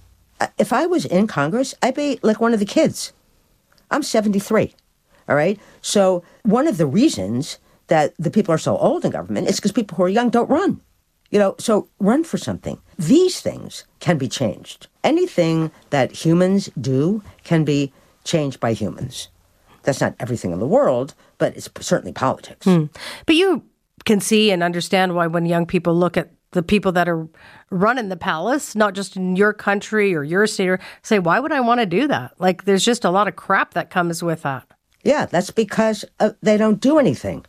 if I was in Congress, I'd be like one of the kids. I'm seventy-three. All right? So one of the reasons that the people are so old in government is because people who are young don't run. You know, so run for something. These things can be changed. Anything that humans do can be changed by humans. That's not everything in the world, but it's certainly politics. Hmm. But you can see and understand why when young people look at the people that are running the palace, not just in your country or your state, or say, why would I want to do that? Like, there's just a lot of crap that comes with that. Yeah, that's because uh, they don't do anything.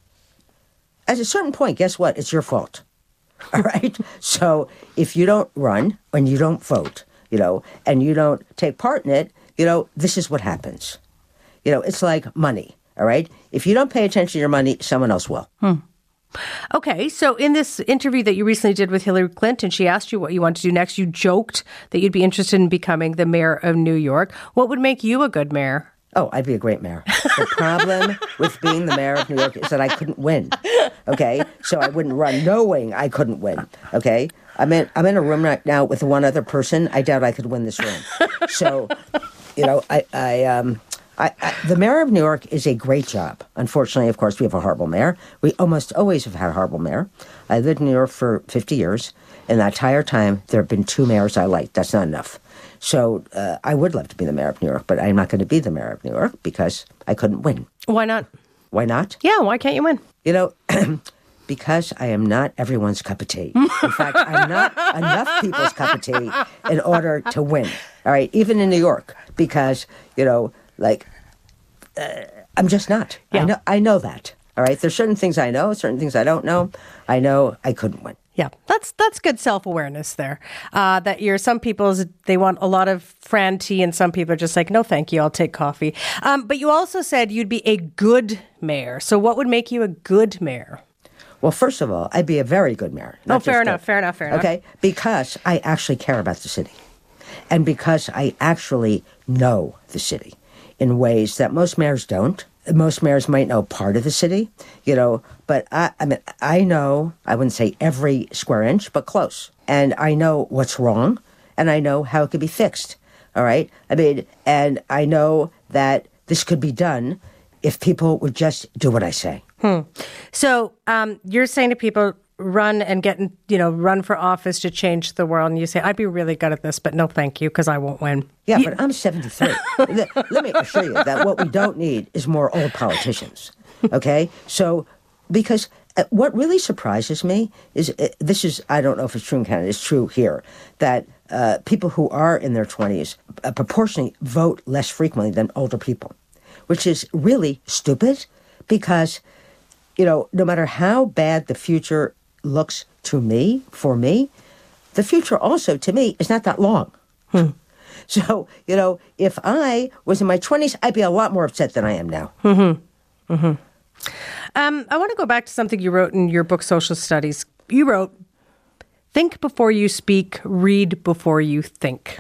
At a certain point, guess what? It's your fault. All right? So if you don't run and you don't vote, you know, and you don't take part in it, you know, this is what happens. You know, it's like money. All right? If you don't pay attention to your money, someone else will. Hmm. Okay, so in this interview that you recently did with Hillary Clinton, she asked you what you want to do next. You joked that you'd be interested in becoming the mayor of New York. What would make you a good mayor? Oh, I'd be a great mayor. The problem with being the mayor of New York is that I couldn't win. Okay? So I wouldn't run knowing I couldn't win. Okay? I'm in, I'm in a room right now with one other person. I doubt I could win this room. So, you know, I... I um. I, I, the mayor of New York is a great job. Unfortunately, of course, we have a horrible mayor. We almost always have had a horrible mayor. I lived in New York for fifty years. In that entire time, there have been two mayors I liked. That's not enough. So uh, I would love to be the mayor of New York, but I'm not going to be the mayor of New York because I couldn't win. Why not? Why not? Yeah, why can't you win? You know, because I am not everyone's cup of tea. In fact, I'm not enough people's cup of tea in order to win. All right, even in New York, because, you know, Like, uh, I'm just not. Yeah. I know. I know that. All right. There's certain things I know, certain things I don't know. I know I couldn't win. Yeah, that's that's good self-awareness there. Uh, that you're some people, they want a lot of Fran tea, and some people are just like, no, thank you, I'll take coffee. Um, but you also said you'd be a good mayor. So what would make you a good mayor? Well, first of all, I'd be a very good mayor. Oh, fair enough, fair enough, fair enough. Okay, because I actually care about the city. And because I actually know the city in ways that most mayors don't. Most mayors might know part of the city, you know, but I, I mean, I know, I wouldn't say every square inch, but close. And I know what's wrong, and I know how it could be fixed, all right? I mean, and I know that this could be done if people would just do what I say. Hmm. So um, you're saying to people, run and get, in, you know, run for office to change the world. And you say, I'd be really good at this, but no, thank you, because I won't win. Yeah, you- but I'm seventy-three. let, let me assure you that what we don't need is more old politicians. Okay? So, because uh, what really surprises me is, uh, this is, I don't know if it's true in Canada, it's true here, that uh, people who are in their twenties uh, proportionally vote less frequently than older people, which is really stupid because, you know, no matter how bad the future looks to me, for me, the future also, to me, is not that long. Hmm. So, you know, if I was in my twenties, I'd be a lot more upset than I am now. Mm-hmm. Mm-hmm. Um, I want to go back to something you wrote in your book, Social Studies. You wrote, think before you speak, read before you think.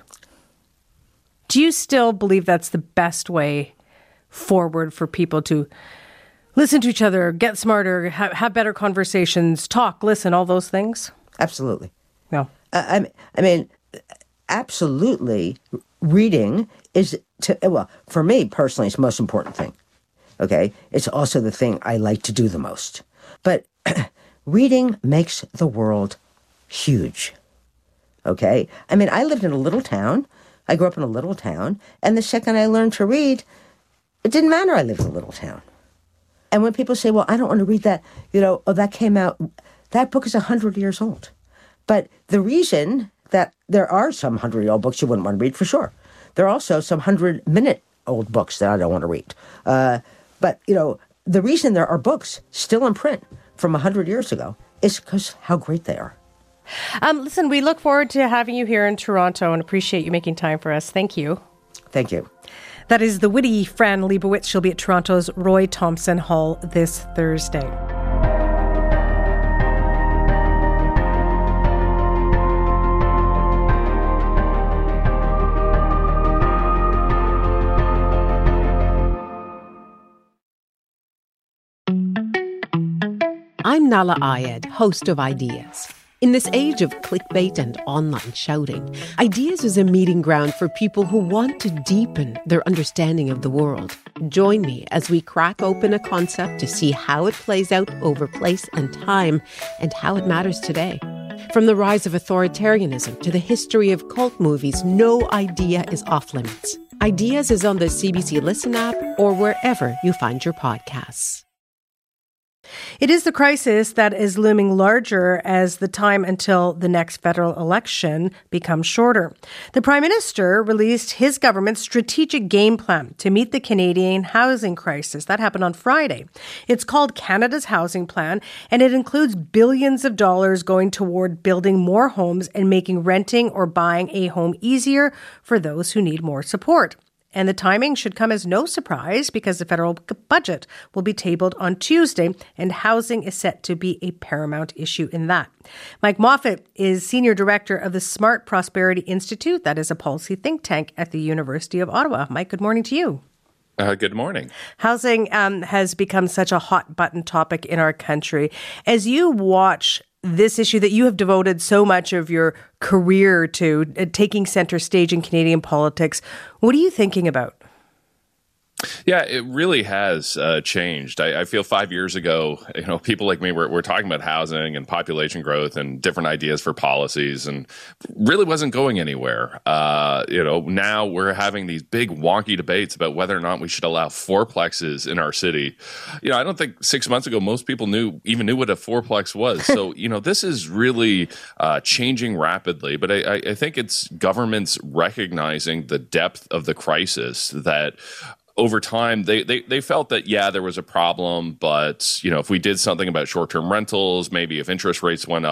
Do you still believe that's the best way forward for people to listen to each other, get smarter, ha- have better conversations, talk, listen, all those things? Absolutely. No. Uh, I, I mean, absolutely, reading is, to, well, for me personally, it's the most important thing. Okay? It's also the thing I like to do the most. But reading makes the world huge. Okay? I mean, I lived in a little town. I grew up in a little town. And the second I learned to read, it didn't matter I lived in a little town. And when people say, well, I don't want to read that, you know, oh, that came out, that book is one hundred years old. But the reason that there are some hundred-year-old books you wouldn't want to read, for sure. There are also some hundred-minute-old books that I don't want to read. Uh, but, you know, the reason there are books still in print from one hundred years ago is because how great they are. Um, listen, we look forward to having you here in Toronto and appreciate you making time for us. Thank you. Thank you. That is the witty Fran Lebowitz. She'll be at Toronto's Roy Thomson Hall this Thursday. I'm Nala Ayed, host of Ideas. In this age of clickbait and online shouting, Ideas is a meeting ground for people who want to deepen their understanding of the world. Join me as we crack open a concept to see how it plays out over place and time and how it matters today. From the rise of authoritarianism to the history of cult movies, no idea is off limits. Ideas is on the C B C Listen app or wherever you find your podcasts. It is the crisis that is looming larger as the time until the next federal election becomes shorter. The Prime Minister released his government's strategic game plan to meet the Canadian housing crisis. That happened on Friday. It's called Canada's Housing Plan, and it includes billions of dollars going toward building more homes and making renting or buying a home easier for those who need more support. And the timing should come as no surprise because the federal budget will be tabled on Tuesday and housing is set to be a paramount issue in that. Mike Moffat is Senior Director of the Smart Prosperity Institute. That is a policy think tank at the University of Ottawa. Mike, good morning to you. Uh, good morning. Housing um, has become such a hot button topic in our country. As you watch this issue that you have devoted so much of your career to, uh, taking center stage in Canadian politics, what are you thinking about? Yeah, it really has uh, changed. I, I feel five years ago, you know, people like me were, were talking about housing and population growth and different ideas for policies, and really wasn't going anywhere. Uh, you know, now we're having these big wonky debates about whether or not we should allow fourplexes in our city. You know, I don't think six months ago most people knew even knew what a fourplex was. So, you know, this is really uh, changing rapidly. But I, I think it's governments recognizing the depth of the crisis that. Over time, they, they they felt that, yeah, there was a problem, but, you know, if we did something about short-term rentals, maybe if interest rates went up,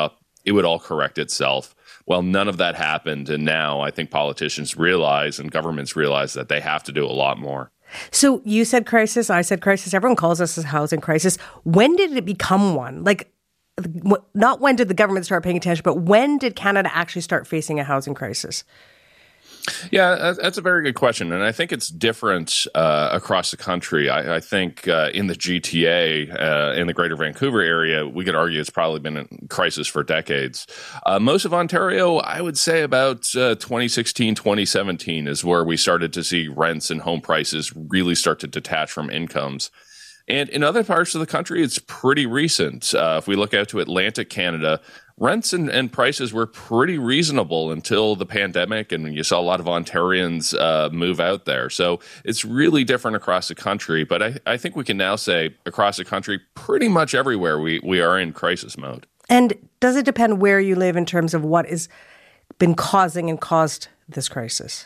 it would all correct itself. Well, none of that happened. And now I think politicians realize and governments realize that they have to do a lot more. So you said crisis, I said crisis. Everyone calls this a housing crisis. When did it become one? Like, not when did the government start paying attention, but when did Canada actually start facing a housing crisis? Yeah, that's a very good question. And I think it's different uh, across the country. I, I think uh, in the G T A, uh, in the Greater Vancouver area, we could argue it's probably been a crisis for decades. Uh, most of Ontario, I would say about uh, twenty sixteen, twenty seventeen is where we started to see rents and home prices really start to detach from incomes. And in other parts of the country, it's pretty recent. Uh, if we look out to Atlantic Canada, rents and, and prices were pretty reasonable until the pandemic, and you saw a lot of Ontarians uh, move out there. So it's really different across the country. But I, I think we can now say across the country, pretty much everywhere we, we are in crisis mode. And does it depend where you live in terms of what has been causing and caused this crisis?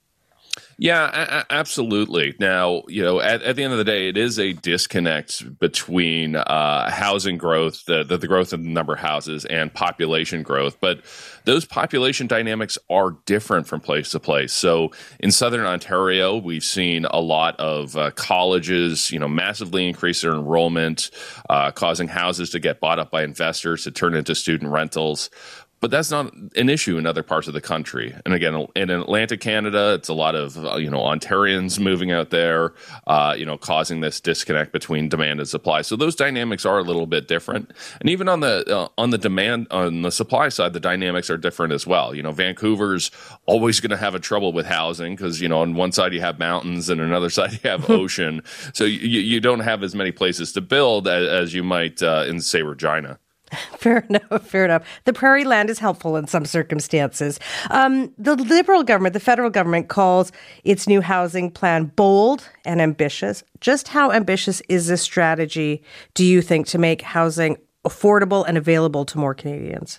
Yeah, a- absolutely. Now, you know, at, at the end of the day, it is a disconnect between uh, housing growth, the, the, the growth in the number of houses, and population growth. But those population dynamics are different from place to place. So in Southern Ontario, we've seen a lot of uh, colleges, you know, massively increase their enrollment, uh, causing houses to get bought up by investors to turn into student rentals. But that's not an issue in other parts of the country. And again, in Atlantic Canada, it's a lot of, uh, you know, Ontarians moving out there, uh, you know, causing this disconnect between demand and supply. So those dynamics are a little bit different. And even on the uh, on the demand, on the supply side, the dynamics are different as well. You know, Vancouver's always going to have a trouble with housing because, you know, on one side you have mountains and on another side you have ocean. So you, you don't have as many places to build as, as you might uh, in, say, Regina. Fair enough, fair enough. The prairie land is helpful in some circumstances. Um, the Liberal government, the federal government, calls its new housing plan bold and ambitious. Just how ambitious is this strategy, do you think, to make housing affordable and available to more Canadians?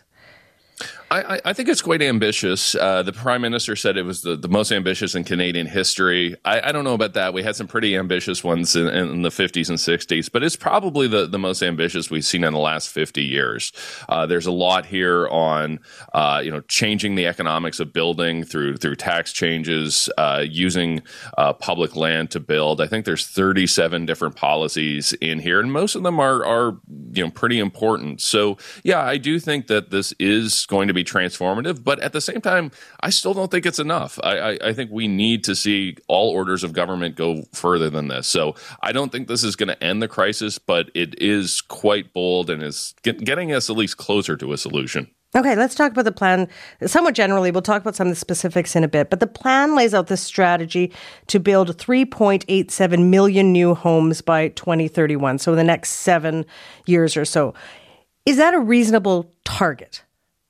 I, I think it's quite ambitious. Uh, the Prime Minister said it was the, the most ambitious in Canadian history. I, I don't know about that. We had some pretty ambitious ones in, in the fifties and sixties, but it's probably the, the most ambitious we've seen in the last fifty years. Uh, there's a lot here on, uh, you know, changing the economics of building through through tax changes, uh, using uh, public land to build. I think there's thirty-seven different policies in here, and most of them are are you know pretty important. So yeah, I do think that this is going to be transformative, but at the same time, I still don't think it's enough. I, I, I think we need to see all orders of government go further than this. So I don't think this is going to end the crisis, but it is quite bold and is get, getting us at least closer to a solution. Okay, let's talk about the plan somewhat generally. We'll talk about some of the specifics in a bit, but the plan lays out this strategy to build three point eight seven million new homes by twenty thirty-one, so in the next seven years or so. Is that a reasonable target?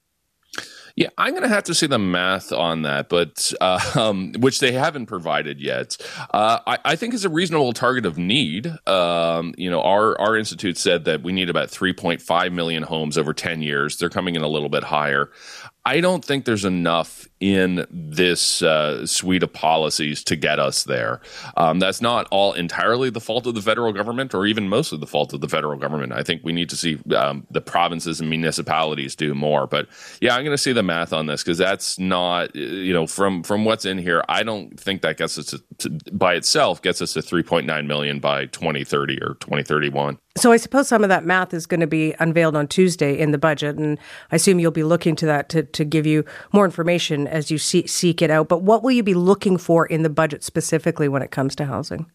Yeah, I'm going to have to see the math on that, but uh, um, which they haven't provided yet. Uh, I, I think it's a reasonable target of need. Um, you know, our our institute said that we need about three point five million homes over ten years. They're coming in a little bit higher. I don't think there's enough in this uh, suite of policies to get us there. Um, that's not all entirely the fault of the federal government or even mostly the fault of the federal government. I think we need to see um, the provinces and municipalities do more. But yeah, I'm going to see the math on this because that's not, you know, from, from what's in here, I don't think that gets us to, to, by itself gets us to three point nine million by twenty thirty or twenty thirty-one. So I suppose some of that math is going to be unveiled on Tuesday in the budget, and I assume you'll be looking to that to, to give you more information as you see, seek it out. But what will you be looking for in the budget specifically when it comes to housing?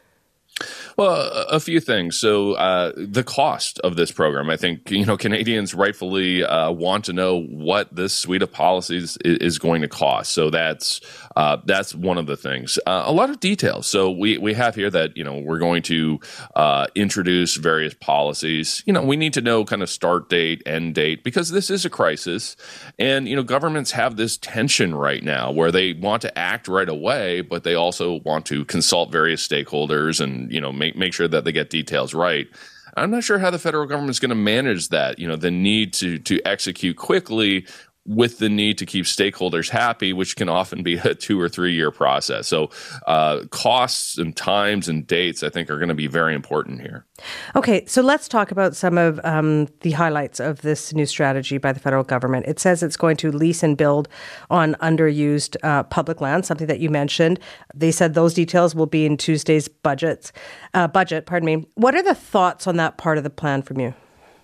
Well, a, a few things. So uh, the cost of this program, I think, you know, Canadians rightfully uh, want to know what this suite of policies is, is going to cost. So that's uh, that's one of the things. Uh, a lot of details. So we, we have here that, you know, we're going to uh, introduce various policies. You know, we need to know kind of start date, end date, because this is a crisis. And, you know, governments have this tension right now where they want to act right away, but they also want to consult various stakeholders and, you know, make make sure that they get details right. I'm not sure how the federal government is going to manage that, you know, the need to to execute quickly with the need to keep stakeholders happy, which can often be a two or three year process. So uh, costs and times and dates, I think, are going to be very important here. Okay, so let's talk about some of um, the highlights of this new strategy by the federal government. It says it's going to lease and build on underused uh, public land, something that you mentioned. They said those details will be in Tuesday's budgets, uh, budget. Pardon me. What are the thoughts on that part of the plan from you?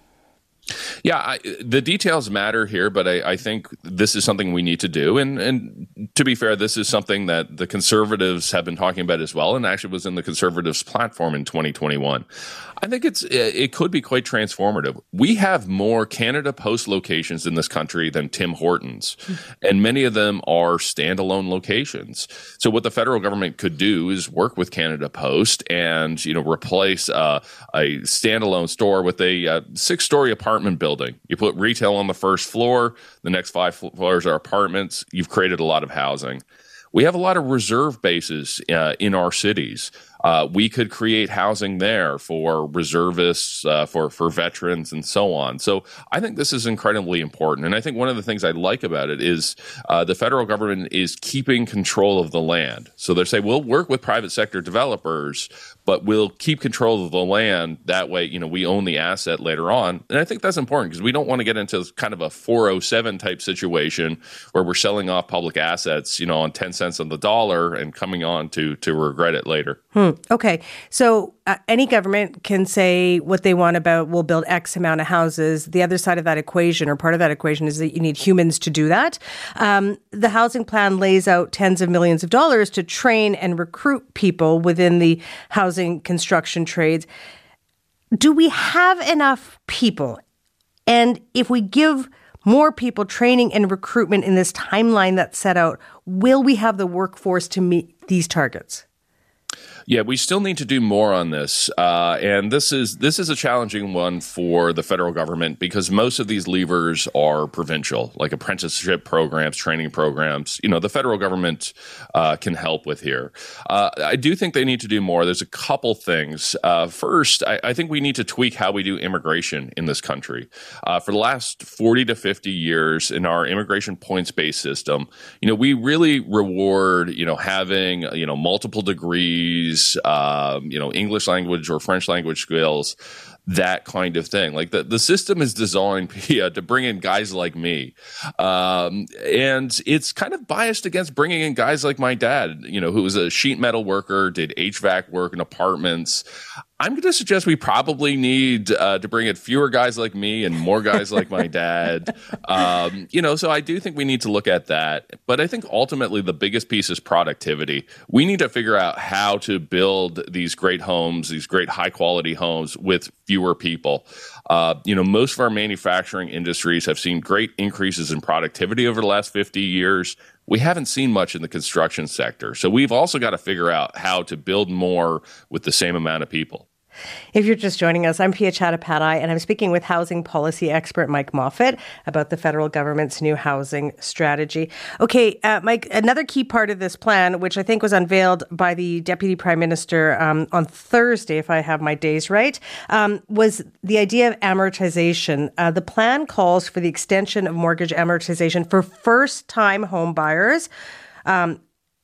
Yeah, I, the details matter here, but I, I think this is something we need to do. And, and to be fair, this is something that the Conservatives have been talking about as well, and actually was in the Conservatives' platform in twenty twenty-one. I think it's it could be quite transformative. We have more Canada Post locations in this country than Tim Hortons, and many of them are standalone locations. So what the federal government could do is work with Canada Post and, you know, replace uh, a standalone store with a uh, six-story apartment building. You put retail on the first floor, the next five floors are apartments. You've created a lot of housing. We have a lot of reserve bases uh, in our cities. Uh, we could create housing there for reservists, uh, for, for veterans, and so on. So I think this is incredibly important. And I think one of the things I like about it is uh, the federal government is keeping control of the land. So they say, we'll work with private sector developers, but we'll keep control of the land. That way, you know, we own the asset later on. And I think that's important because we don't want to get into kind of a four oh seven type situation where we're selling off public assets, you know, on ten cents on the dollar and coming on to, to regret it later. Hmm. Okay. So uh, any government can say what they want about, we'll build X amount of houses. The other side of that equation, or part of that equation, is that you need humans to do that. Um, the housing plan lays out tens of millions of dollars to train and recruit people within the housing construction trades. Do we have enough people? And if we give more people training and recruitment in this timeline that's set out, will we have the workforce to meet these targets? Yeah, we still need to do more on this, uh, and this is this is a challenging one for the federal government because most of these levers are provincial, like apprenticeship programs, training programs. You know, the federal government uh, can help with here. Uh, I do think they need to do more. There's a couple things. Uh, first, I, I think we need to tweak how we do immigration in this country. Uh, for the last forty to fifty years in our immigration points-based system, you know, we really reward, you know, having, you know, multiple degrees, Um, you know, English language or French language skills, that kind of thing. Like the, the system is designed yeah, to bring in guys like me. Um, and it's kind of biased against bringing in guys like my dad, you know, who was a sheet metal worker, did H V A C work in apartments. I'm going to suggest we probably need uh, to bring in fewer guys like me and more guys like my dad. Um, you know, so I do think we need to look at that. But I think ultimately the biggest piece is productivity. We need to figure out how to build these great homes, these great high quality homes with fewer people. Uh, you know, most of our manufacturing industries have seen great increases in productivity over the last fifty years. We haven't seen much in the construction sector. So we've also got to figure out how to build more with the same amount of people. If you're just joining us, I'm Pia Chattopadhyay, and I'm speaking with housing policy expert Mike Moffat about the federal government's new housing strategy. Okay, uh, Mike, another key part of this plan, which I think was unveiled by the Deputy Prime Minister um, on Thursday, if I have my days right, um, was the idea of amortization. Uh, the plan calls for the extension of mortgage amortization for first-time home buyers um,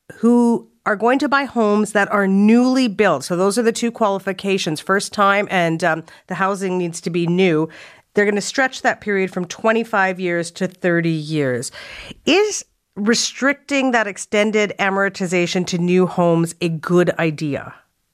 who are going to buy homes that are newly built. So those are the two qualifications, first time and um, the housing needs to be new. They're going to stretch that period from twenty-five years to thirty years. Is restricting that extended amortization to new homes a good idea?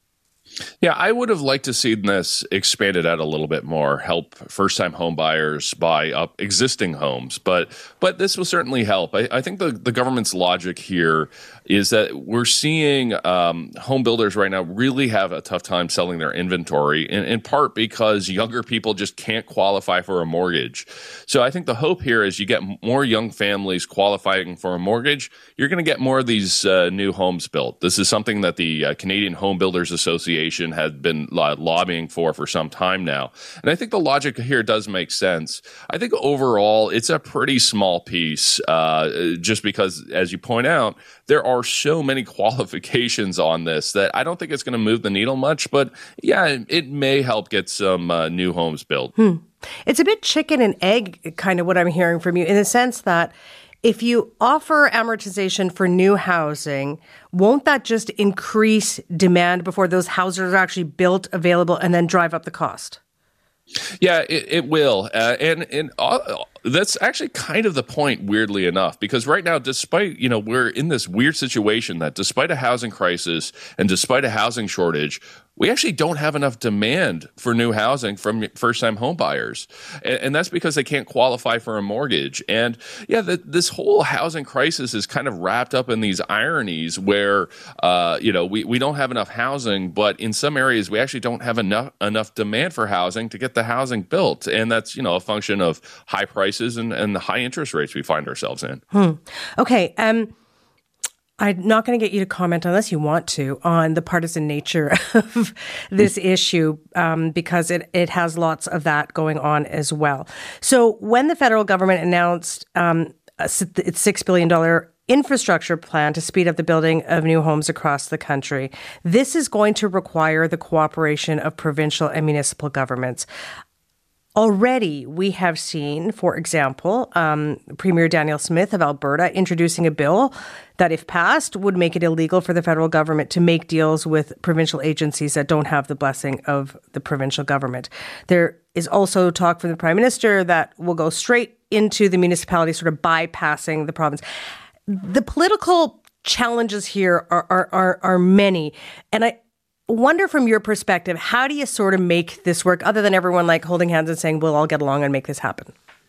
Yeah, I would have liked to see this expanded out a little bit more, help first-time home buyers buy up existing homes. But but this will certainly help. I, I think the, the government's logic here is that we're seeing um, home builders right now really have a tough time selling their inventory, in, in part because younger people just can't qualify for a mortgage. So I think the hope here is you get more young families qualifying for a mortgage, you're going to get more of these uh, new homes built. This is something that the uh, Canadian Home Builders Association Association has been uh, lobbying for for some time now. And I think the logic here does make sense. I think overall, it's a pretty small piece, uh, just because, as you point out, there are so many qualifications on this that I don't think it's going to move the needle much. But yeah, it, it may help get some uh, new homes built. Hmm. It's a bit chicken and egg, kind of what I'm hearing from you, in the sense that if you offer amortization for new housing, won't that just increase demand before those houses are actually built, available, and then drive up the cost? Yeah, it, it will. Uh, and and uh, that's actually kind of the point, weirdly enough, because right now, despite, you know, we're in this weird situation that despite a housing crisis and despite a housing shortage, we actually don't have enough demand for new housing from first-time home buyers. And, and that's because they can't qualify for a mortgage. And yeah, the, this whole housing crisis is kind of wrapped up in these ironies where, uh, you know, we, we don't have enough housing, but in some areas we actually don't have enough enough demand for housing to get the housing built. And that's, you know, a function of high prices and, and the high interest rates we find ourselves in. Hmm. Okay. Um, I'm not going to get you to comment, unless you want to, on the partisan nature of this issue, um, because it, it has lots of that going on as well. So when the federal government announced um, its six billion dollars infrastructure plan to speed up the building of new homes across the country, this is going to require the cooperation of provincial and municipal governments. Already, we have seen, for example, um, Premier Danielle Smith of Alberta introducing a bill that, if passed, would make it illegal for the federal government to make deals with provincial agencies that don't have the blessing of the provincial government. There is also talk from the Prime Minister that will go straight into the municipality, sort of bypassing the province. The political challenges here are are are, are many, and I wonder, from your perspective, how do you sort of make this work, other than everyone like holding hands and saying, we'll all get along and make this happen?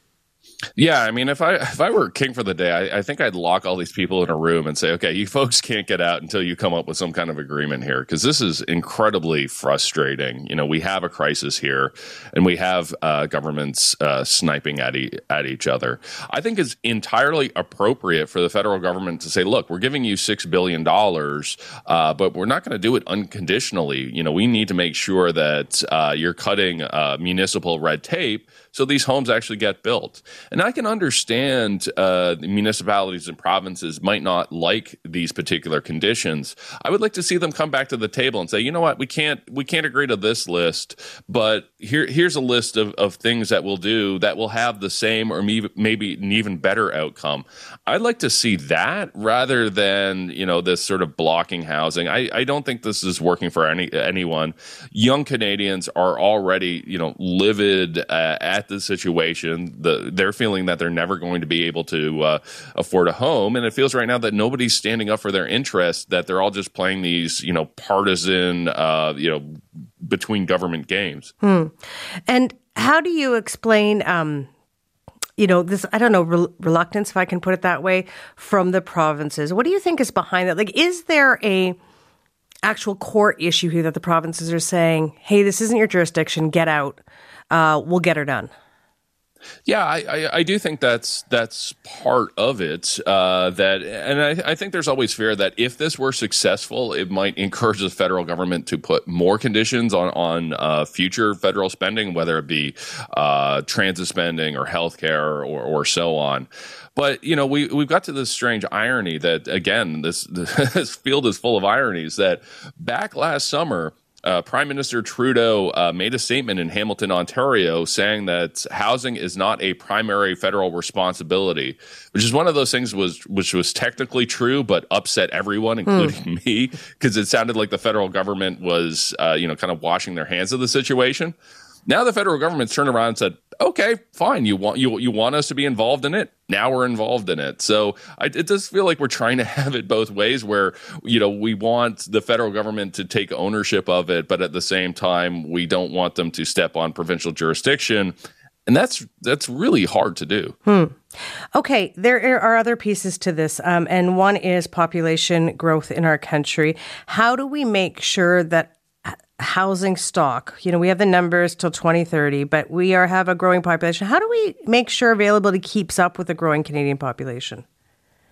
Yeah, I mean, if I if I were king for the day, I, I think I'd lock all these people in a room and say, okay, you folks can't get out until you come up with some kind of agreement here, because this is incredibly frustrating. You know, we have a crisis here, and we have uh, governments uh, sniping at, e- at each other. I think it's entirely appropriate for the federal government to say, look, we're giving you six billion dollars, uh, but we're not going to do it unconditionally. You know, we need to make sure that uh, you're cutting uh, municipal red tape so these homes actually get built. And I can understand uh, the municipalities and provinces might not like these particular conditions. I would like to see them come back to the table and say, you know what, we can't we can't agree to this list, but here here's a list of, of things that we'll do that will have the same or maybe an even better outcome. I'd like to see that rather than, you know, this sort of blocking housing. I, I don't think this is working for any anyone. Young Canadians are already, you know, livid uh, at the situation. The, they're feeling that they're never going to be able to uh, afford a home. And it feels right now that nobody's standing up for their interests, that they're all just playing these, you know, partisan, uh, you know, between government games. Hmm. And how do you explain, um, you know, this, I don't know, re- reluctance, if I can put it that way, from the provinces? What do you think is behind that? Like, is there a actual core issue here that the provinces are saying, hey, this isn't your jurisdiction, get out, uh, we'll get her done? Yeah, I, I, I do think that's that's part of it. Uh, that, and I, I think there's always fear that if this were successful, it might encourage the federal government to put more conditions on on uh, future federal spending, whether it be uh, transit spending or healthcare or or so on. But, you know, we, we've got to this strange irony that, again, this this field is full of ironies, that back last summer, Uh, Prime Minister Trudeau uh, made a statement in Hamilton, Ontario, saying that housing is not a primary federal responsibility, which is one of those things was which was technically true, but upset everyone, including mm. me, because it sounded like the federal government was, uh, you know, kind of washing their hands of the situation. Now the federal government's turned around and said, okay, fine, you want you you want us to be involved in it? Now we're involved in it. So I, it does feel like we're trying to have it both ways, where, you know, we want the federal government to take ownership of it, but at the same time, we don't want them to step on provincial jurisdiction. And that's that's really hard to do. Hmm. Okay, there are other pieces to this, um, and one is population growth in our country. How do we make sure that housing stock, you know, we have the numbers till twenty thirty, but we are have a growing population. How do we make sure availability keeps up with the growing Canadian population?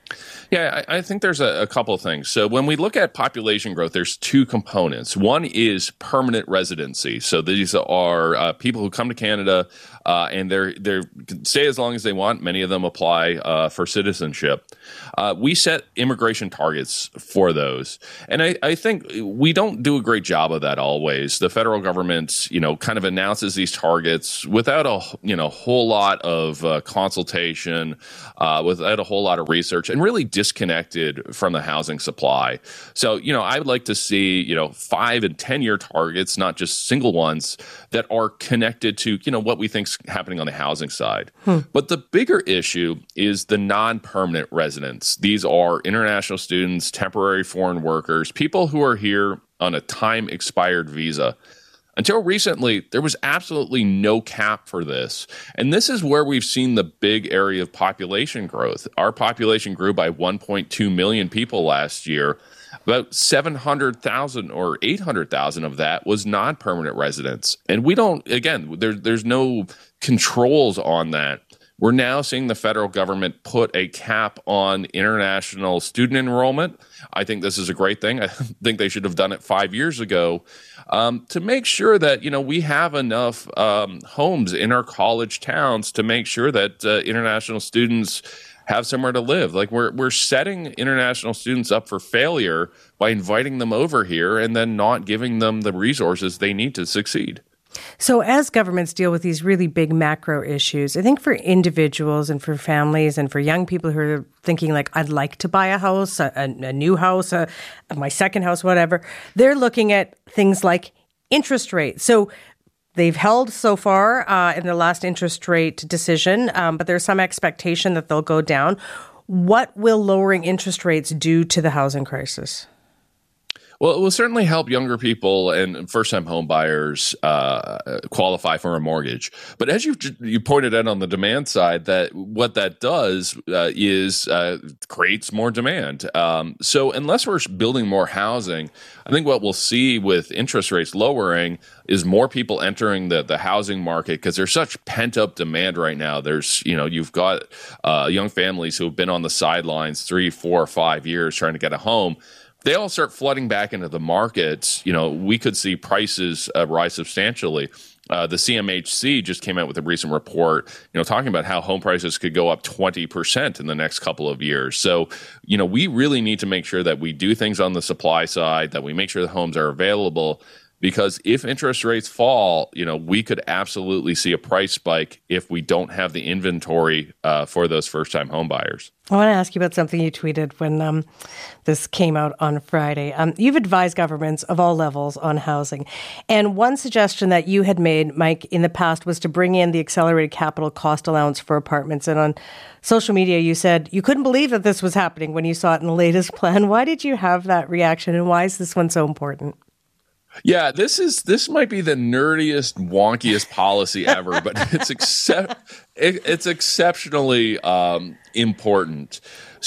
Yeah, I, I think there's a, a couple of things. So when we look at population growth, there's two components. One is permanent residency. So these are uh, people who come to Canada uh, and they're they stay as long as they want. Many of them apply uh, for citizenship. Uh, we set immigration targets for those, and I, I think we don't do a great job of that always. The federal government, you know, kind of announces these targets without a you know whole lot of uh, consultation, uh, without a whole lot of research, and really disconnected from the housing supply. So, you know, I would like to see, you know, five and ten year targets, not just single ones that are connected to, you know, what we think's happening on the housing side. Hmm. But the bigger issue is the non-permanent residents. These are international students, temporary foreign workers, people who are here on a time expired visa. Until recently, there was absolutely no cap for this. And this is where we've seen the big area of population growth. Our population grew by one point two million people last year. About seven hundred thousand or eight hundred thousand of that was non-permanent residents. And we don't, again, there, there's no controls on that. We're now seeing the federal government put a cap on international student enrollment. I think this is a great thing. I think they should have done it five years ago um, to make sure that, you know, we have enough um, homes in our college towns to make sure that uh, international students have somewhere to live. Like we're we're setting international students up for failure by inviting them over here and then not giving them the resources they need to succeed. So as governments deal with these really big macro issues, I think for individuals and for families and for young people who are thinking like, I'd like to buy a house, a, a new house, a, my second house, whatever, they're looking at things like interest rates. So they've held so far uh, in the last interest rate decision, um, but there's some expectation that they'll go down. What will lowering interest rates do to the housing crisis? Well, it will certainly help younger people and first-time home buyers uh, qualify for a mortgage. But as you you pointed out on the demand side, that what that does uh, is uh, creates more demand. Um, so unless we're building more housing, I think what we'll see with interest rates lowering is more people entering the, the housing market because there's such pent-up demand right now. There's, you know, you've got uh, young families who have been on the sidelines three, four, five years trying to get a home. They all start flooding back into the market. You know, we could see prices uh, rise substantially. Uh, the C M H C just came out with a recent report, you know, talking about how home prices could go up twenty percent in the next couple of years. So, you know, we really need to make sure that we do things on the supply side, that we make sure the homes are available. Because if interest rates fall, you know, we could absolutely see a price spike if we don't have the inventory uh, for those first-time home buyers. I want to ask you about something you tweeted when um, this came out on Friday. Um, you've advised governments of all levels on housing. And one suggestion that you had made, Mike, in the past was to bring in the accelerated capital cost allowance for apartments. And on social media, you said you couldn't believe that this was happening when you saw it in the latest plan. Why did you have that reaction, and why is this one so important? Yeah, this is this might be the nerdiest, wonkiest policy ever, but it's excep- it, it's exceptionally um, important.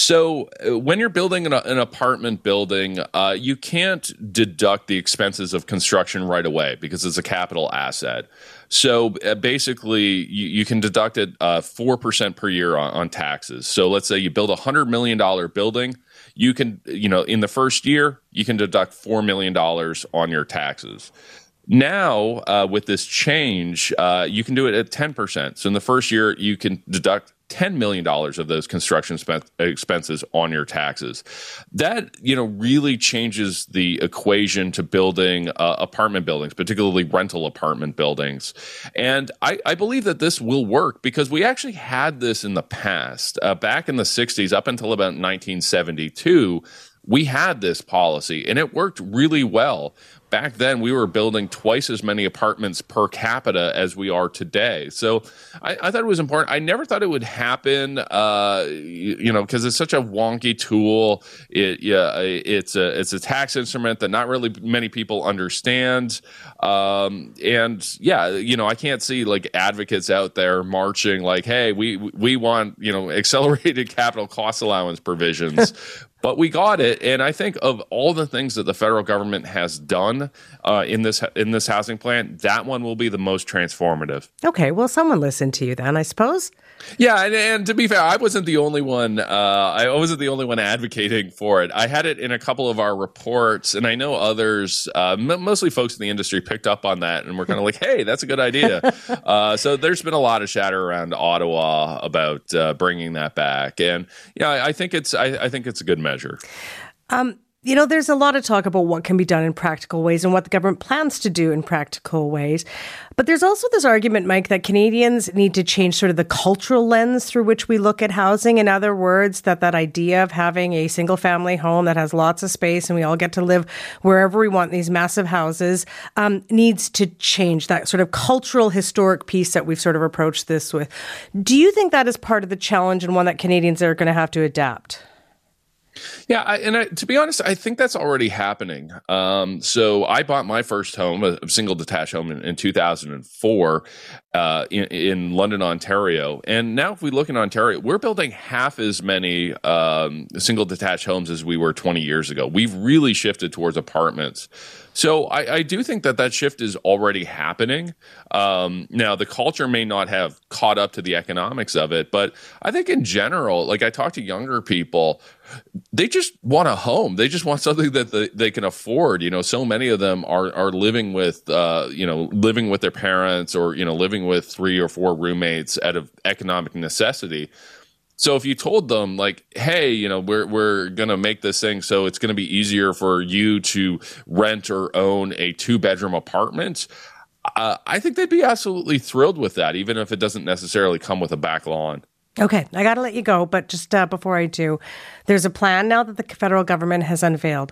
So uh, when you're building an, an apartment building, uh, you can't deduct the expenses of construction right away because it's a capital asset. So uh, basically, you, you can deduct it uh, four percent per year on, on taxes. So let's say you build a one hundred million dollars building. You can, you know, in the first year, you can deduct four million dollars on your taxes. Now, uh, with this change, uh, you can do it at ten percent. So in the first year, you can deduct ten million dollars of those construction spe- expenses on your taxes. That, you know, really changes the equation to building uh, apartment buildings, particularly rental apartment buildings. And I, I believe that this will work because we actually had this in the past. Uh, back in the sixties, up until about nineteen seventy-two, we had this policy, and it worked really well. Back then, we were building twice as many apartments per capita as we are today. So I, I thought it was important. I never thought it would happen, uh, you, you know, because it's such a wonky tool. It, yeah, it's a it's a tax instrument that not really many people understand. Um, and yeah, you know, I can't see like advocates out there marching like, "Hey, we we want, you know, accelerated capital cost allowance provisions." But we got it, and I think of all the things that the federal government has done uh, in this in this housing plan, that one will be the most transformative. Okay, well, someone listened to you then, I suppose. Yeah, and, and to be fair, I wasn't the only one. Uh, I wasn't the only one advocating for it. I had it in a couple of our reports, and I know others, uh, m- mostly folks in the industry, picked up on that and were kind of like, "Hey, that's a good idea." uh, so there's been a lot of chatter around Ottawa about uh, bringing that back, and yeah, I, I think it's I, I think it's a good measure. Um, you know, there's a lot of talk about what can be done in practical ways and what the government plans to do in practical ways. But there's also this argument, Mike, that Canadians need to change sort of the cultural lens through which we look at housing. In other words, that that idea of having a single family home that has lots of space and we all get to live wherever we want, these massive houses, um, needs to change. That sort of cultural, historic piece that we've sort of approached this with. Do you think that is part of the challenge and one that Canadians are going to have to adapt? Yeah, I, and I, to be honest, I think that's already happening. Um, so I bought my first home, a single detached home, in, in two thousand four uh, in, in London, Ontario. And now if we look in Ontario, we're building half as many um, single detached homes as we were twenty years ago. We've really shifted towards apartments. So I, I do think that that shift is already happening. Um, now, the culture may not have caught up to the economics of it, but I think in general, like I talk to younger people, they just want a home. They just want something that the, they can afford. You know, so many of them are are living with, uh, you know, living with their parents or, you know, living with three or four roommates out of economic necessity. So if you told them like, hey, you know, we're we're going to make this thing so it's going to be easier for you to rent or own a two bedroom apartment, uh, I think they'd be absolutely thrilled with that, even if it doesn't necessarily come with a back lawn. Okay, I got to let you go, but just uh, before I do, there's a plan now that the federal government has unveiled,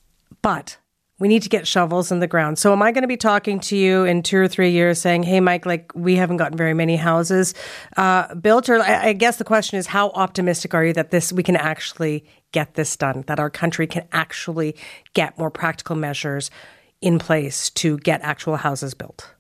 but we need to get shovels in the ground. So am I going to be talking to you in two or three years saying, hey, Mike, like we haven't gotten very many houses uh, built? Or I, I guess the question is, how optimistic are you that this we can actually get this done, that our country can actually get more practical measures in place to get actual houses built?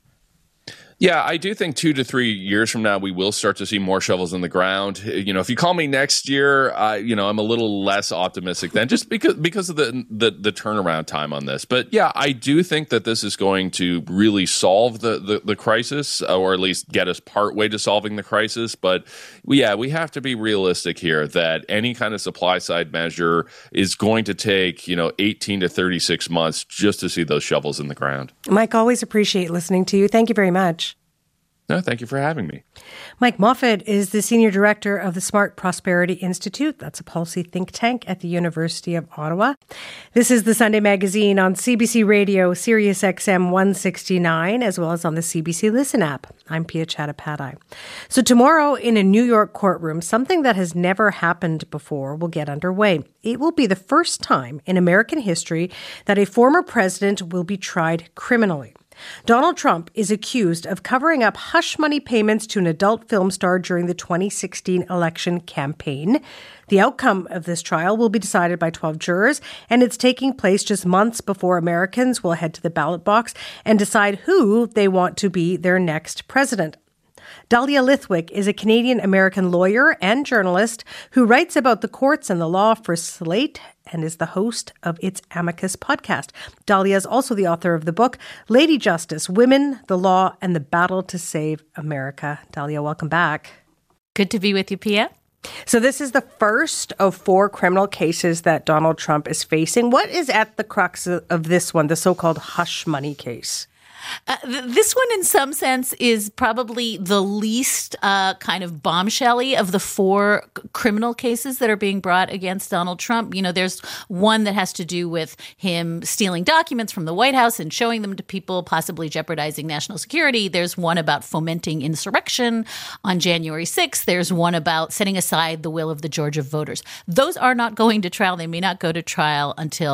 Yeah, I do think two to three years from now, we will start to see more shovels in the ground. You know, if you call me next year, I, you know, I'm a little less optimistic then just because because of the, the the turnaround time on this. But yeah, I do think that this is going to really solve the, the, the crisis, or at least get us partway to solving the crisis. But yeah, we have to be realistic here that any kind of supply side measure is going to take, you know, eighteen to thirty-six months just to see those shovels in the ground. Mike, always appreciate listening to you. Thank you very much. No, thank you for having me. Mike Moffat is the Senior Director of the Smart Prosperity Institute. That's a policy think tank at the University of Ottawa. This is the Sunday Magazine on C B C Radio, Sirius X M one sixty-nine, as well as on the C B C Listen app. I'm Pia Chattopadhyay. So tomorrow in a New York courtroom, something that has never happened before will get underway. It will be the first time in American history that a former president will be tried criminally. Donald Trump is accused of covering up hush money payments to an adult film star during the twenty sixteen election campaign. The outcome of this trial will be decided by twelve jurors, and it's taking place just months before Americans will head to the ballot box and decide who they want to be their next president. Dahlia Lithwick is a Canadian-American lawyer and journalist who writes about the courts and the law for Slate and is the host of its Amicus podcast. Dahlia is also the author of the book, Lady Justice, Women, the Law, and the Battle to Save America. Dahlia, welcome back. Good to be with you, Pia. So this is the first of four criminal cases that Donald Trump is facing. What is at the crux of this one, the so-called hush money case? Uh, th- this one, in some sense, is probably the least uh, kind of bombshelly of the four c- criminal cases that are being brought against Donald Trump. You know, there's one that has to do with him stealing documents from the White House and showing them to people, possibly jeopardizing national security. There's one about fomenting insurrection on January sixth. There's one about setting aside the will of the Georgia voters. Those are not going to trial. They may not go to trial until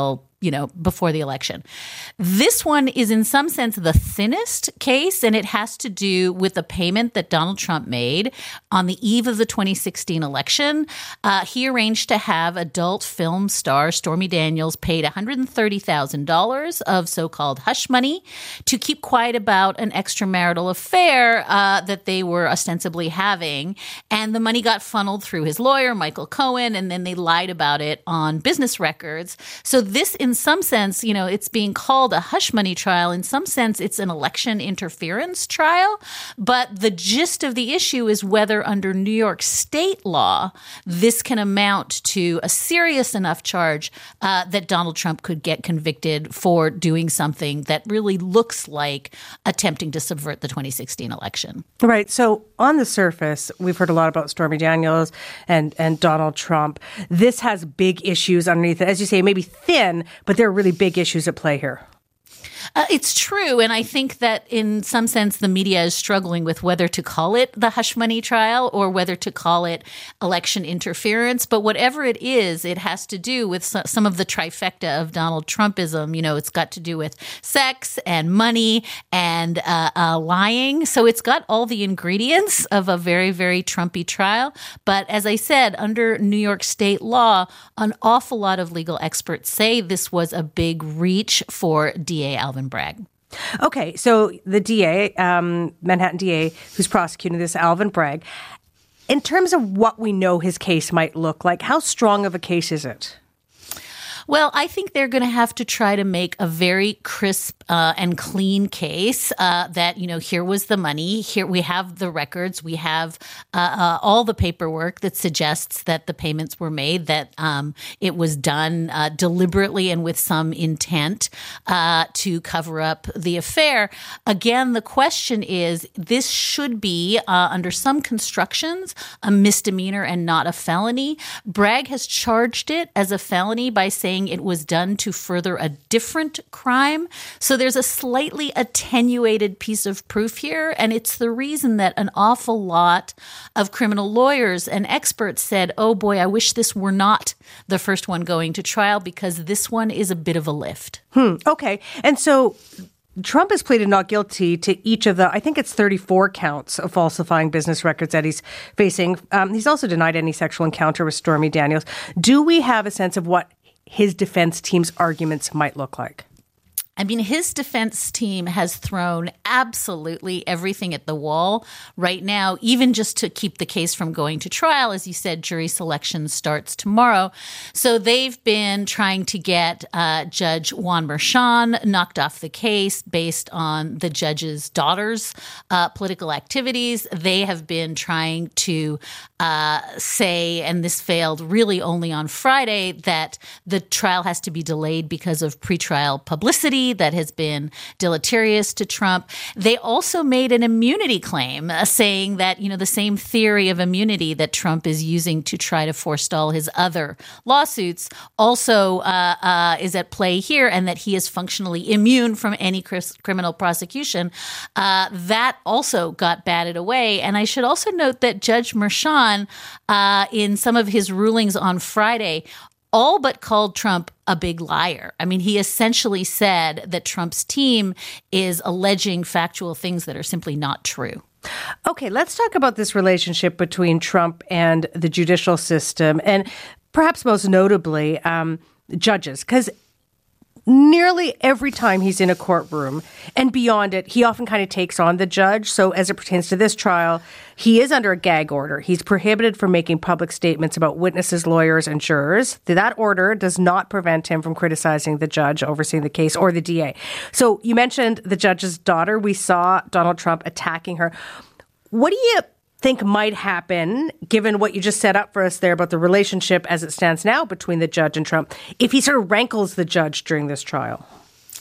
you know, before the election. This one is in some sense the thinnest case, and it has to do with a payment that Donald Trump made on the eve of the twenty sixteen election. Uh, he arranged to have adult film star Stormy Daniels paid one hundred thirty thousand dollars of so-called hush money to keep quiet about an extramarital affair uh, that they were ostensibly having. And the money got funneled through his lawyer, Michael Cohen, and then they lied about it on business records. So this, in some sense, you know, it's being called a hush money trial. In some sense, it's an election interference trial. But the gist of the issue is whether under New York state law, this can amount to a serious enough charge uh, that Donald Trump could get convicted for doing something that really looks like attempting to subvert the twenty sixteen election. Right. So on the surface, we've heard a lot about Stormy Daniels and, and Donald Trump. This has big issues underneath it. As you say, maybe thin, but there are really big issues at play here. Uh, it's true. And I think that in some sense, the media is struggling with whether to call it the hush money trial or whether to call it election interference. But whatever it is, it has to do with some of the trifecta of Donald Trumpism. You know, it's got to do with sex and money and uh, uh, lying. So it's got all the ingredients of a very, very Trumpy trial. But as I said, under New York state law, an awful lot of legal experts say this was a big reach for D A Alvin Bragg. Okay, so the D A, um, Manhattan D A, who's prosecuting this, Alvin Bragg, in terms of what we know his case might look like, how strong of a case is it? Well, I think they're going to have to try to make a very crisp uh, and clean case uh, that, you know, here was the money. Here we have the records. We have uh, uh, all the paperwork that suggests that the payments were made, that um, it was done uh, deliberately and with some intent uh, to cover up the affair. Again, the question is, this should be, uh, under some constructions, a misdemeanor and not a felony. Bragg has charged it as a felony by saying it was done to further a different crime. So there's a slightly attenuated piece of proof here. And it's the reason that an awful lot of criminal lawyers and experts said, oh boy, I wish this were not the first one going to trial, because this one is a bit of a lift. Hmm. Okay. And so Trump has pleaded not guilty to each of the, I think it's thirty-four counts of falsifying business records that he's facing. Um, he's also denied any sexual encounter with Stormy Daniels. Do we have a sense of what his defense team's arguments might look like? I mean, his defense team has thrown absolutely everything at the wall right now, even just to keep the case from going to trial. As you said, jury selection starts tomorrow. So they've been trying to get uh, Judge Juan Merchan knocked off the case based on the judge's daughter's uh, political activities. They have been trying to uh, say, and this failed really only on Friday, that the trial has to be delayed because of pretrial publicity that has been deleterious to Trump. They also made an immunity claim, uh, saying that, you know, the same theory of immunity that Trump is using to try to forestall his other lawsuits also uh, uh, is at play here, and that he is functionally immune from any cr- criminal prosecution. Uh, that also got batted away. And I should also note that Judge Merchan, uh, in some of his rulings on Friday, all but called Trump a big liar. I mean, he essentially said that Trump's team is alleging factual things that are simply not true. Okay, let's talk about this relationship between Trump and the judicial system, and perhaps most notably, um, judges, because nearly every time he's in a courtroom and beyond it, he often kind of takes on the judge. So as it pertains to this trial, he is under a gag order. He's prohibited from making public statements about witnesses, lawyers, and jurors. That order does not prevent him from criticizing the judge overseeing the case or the D A. So you mentioned the judge's daughter. We saw Donald Trump attacking her. What do you think might happen, given what you just set up for us there about the relationship as it stands now between the judge and Trump, if he sort of rankles the judge during this trial?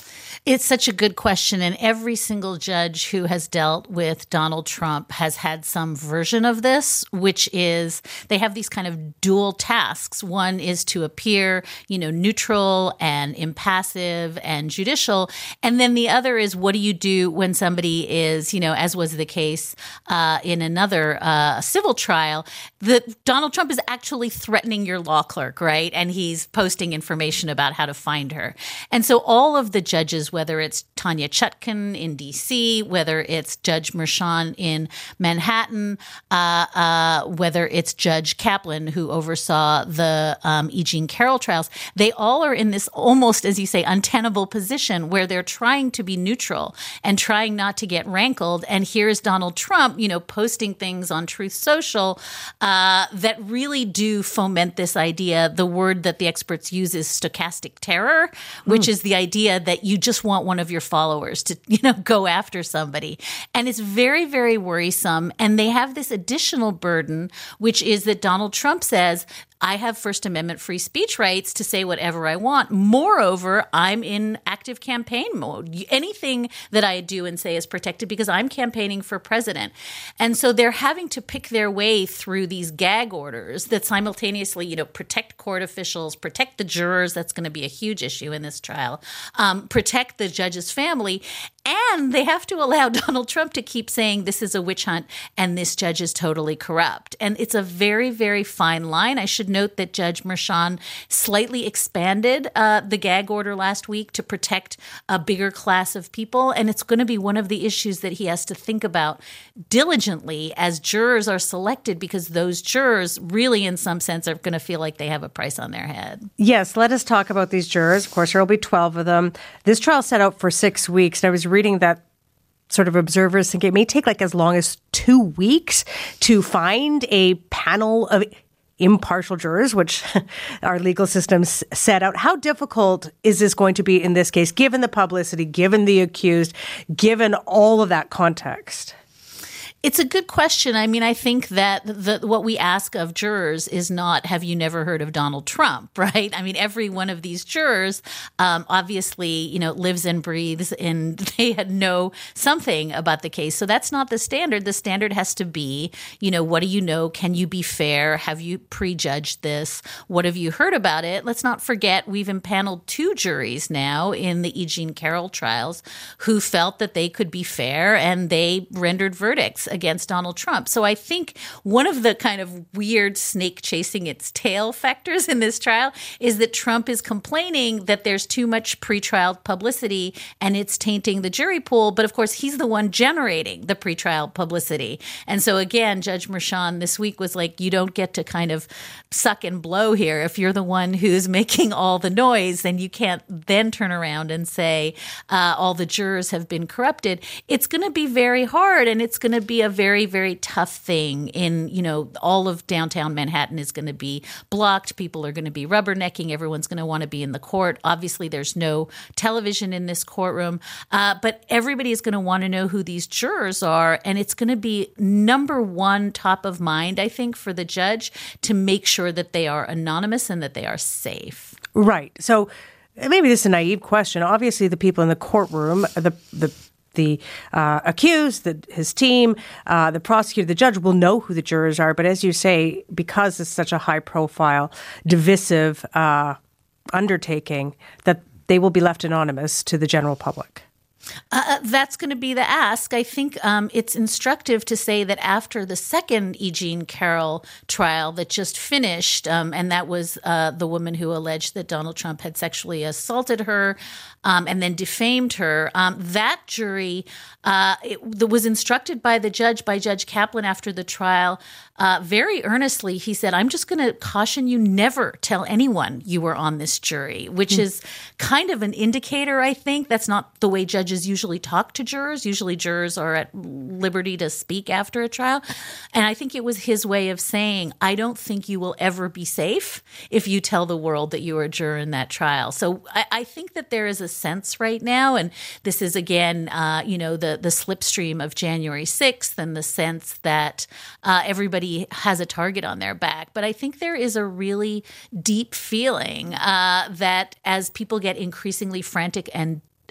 It's such a good question. And every single judge who has dealt with Donald Trump has had some version of this, which is they have these kind of dual tasks. One is to appear, you know, neutral and impassive and judicial. And then the other is, what do you do when somebody is, you know, as was the case uh, in another uh, civil trial, that Donald Trump is actually threatening your law clerk, right? And he's posting information about how to find her. And so all of the judges, whether it's Tanya Chutkan in D C, whether it's Judge Merchan in Manhattan, uh, uh, whether it's Judge Kaplan, who oversaw the um, E. Jean Carroll trials, they all are in this almost, as you say, untenable position where they're trying to be neutral and trying not to get rankled. And here's Donald Trump, you know, posting things on Truth Social uh, that really do foment this idea. The word that the experts use is stochastic terror, which mm. is the idea that you just want one of your followers to, you know, go after somebody. And it's very, very worrisome. And they have this additional burden, which is that Donald Trump says, I have First Amendment free speech rights to say whatever I want. Moreover, I'm in active campaign mode. Anything that I do and say is protected because I'm campaigning for president. And so they're having to pick their way through these gag orders that simultaneously, you know, protect court officials, protect the jurors. That's going to be a huge issue in this trial. Um, protect the judge's family. And they have to allow Donald Trump to keep saying this is a witch hunt and this judge is totally corrupt. And it's a very, very fine line. I should note that Judge Merchan slightly expanded uh, the gag order last week to protect a bigger class of people. And it's going to be one of the issues that he has to think about diligently as jurors are selected, because those jurors really, in some sense, are going to feel like they have a price on their head. Yes, let us talk about these jurors. Of course, there will be twelve of them. This trial set out for six weeks. And I was reading that sort of observers think it may take like as long as two weeks to find a panel of impartial jurors, which our legal systems set out. How difficult is this going to be in this case, given the publicity, given the accused, given all of that context? It's a good question. I mean, I think that the, what we ask of jurors is not, have you never heard of Donald Trump, right? I mean, every one of these jurors um, obviously, you know, lives and breathes, and they had know something about the case. So that's not the standard. The standard has to be, you know, what do you know? Can you be fair? Have you prejudged this? What have you heard about it? Let's not forget we've impaneled two juries now in the E. Jean Carroll trials who felt that they could be fair, and they rendered verdicts against Donald Trump. So I think one of the kind of weird snake chasing its tail factors in this trial is that Trump is complaining that there's too much pretrial publicity and it's tainting the jury pool. But of course, he's the one generating the pretrial publicity. And so again, Judge Merchan this week was like, you don't get to kind of suck and blow here. If you're the one who's making all the noise, then you can't then turn around and say uh, all the jurors have been corrupted. It's going to be very hard, and it's going to be a very, very tough thing. In, you know, all of downtown Manhattan is going to be blocked. People are going to be rubbernecking. Everyone's going to want to be in the court. Obviously, there's no television in this courtroom, uh, but everybody is going to want to know who these jurors are. And it's going to be number one top of mind, I think, for the judge to make sure that they are anonymous and that they are safe. Right. So maybe this is a naive question. Obviously, the people in the courtroom, the the The uh, accused, the, his team, uh, the prosecutor, the judge will know who the jurors are. But as you say, because it's such a high-profile, divisive uh, undertaking, that they will be left anonymous to the general public. Uh, that's going to be the ask. I think um, it's instructive to say that after the second E. Jean Carroll trial that just finished, um, and that was uh, the woman who alleged that Donald Trump had sexually assaulted her um, and then defamed her, um, that jury uh, it, it was instructed by the judge, by Judge Kaplan after the trial, uh, very earnestly. He said, I'm just going to caution you never tell anyone you were on this jury, which mm. is kind of an indicator, I think. That's not the way judges usually talk to jurors. Usually jurors are at liberty to speak after a trial. And I think it was his way of saying, I don't think you will ever be safe if you tell the world that you were a juror in that trial. So I, I think that there is a sense right now, and this is, again, uh, you know, the, the slipstream of January sixth and the sense that uh, everybody has a target on their back. But I think there is a really deep feeling uh, that as people get increasingly frantic and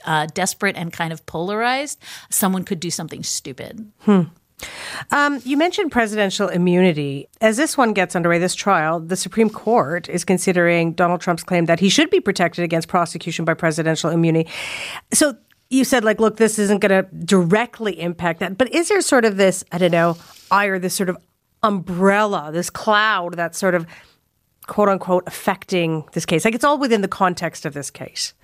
uh, desperate and kind of polarized, someone could do something stupid. Hmm. Um, you mentioned presidential immunity. As this one gets underway, this trial, the Supreme Court is considering Donald Trump's claim that he should be protected against prosecution by presidential immunity. So you said, like, look, this isn't going to directly impact that. But is there sort of this, I don't know, ire, this sort of umbrella, this cloud that's sort of, quote unquote, affecting this case? Like, it's all within the context of this case.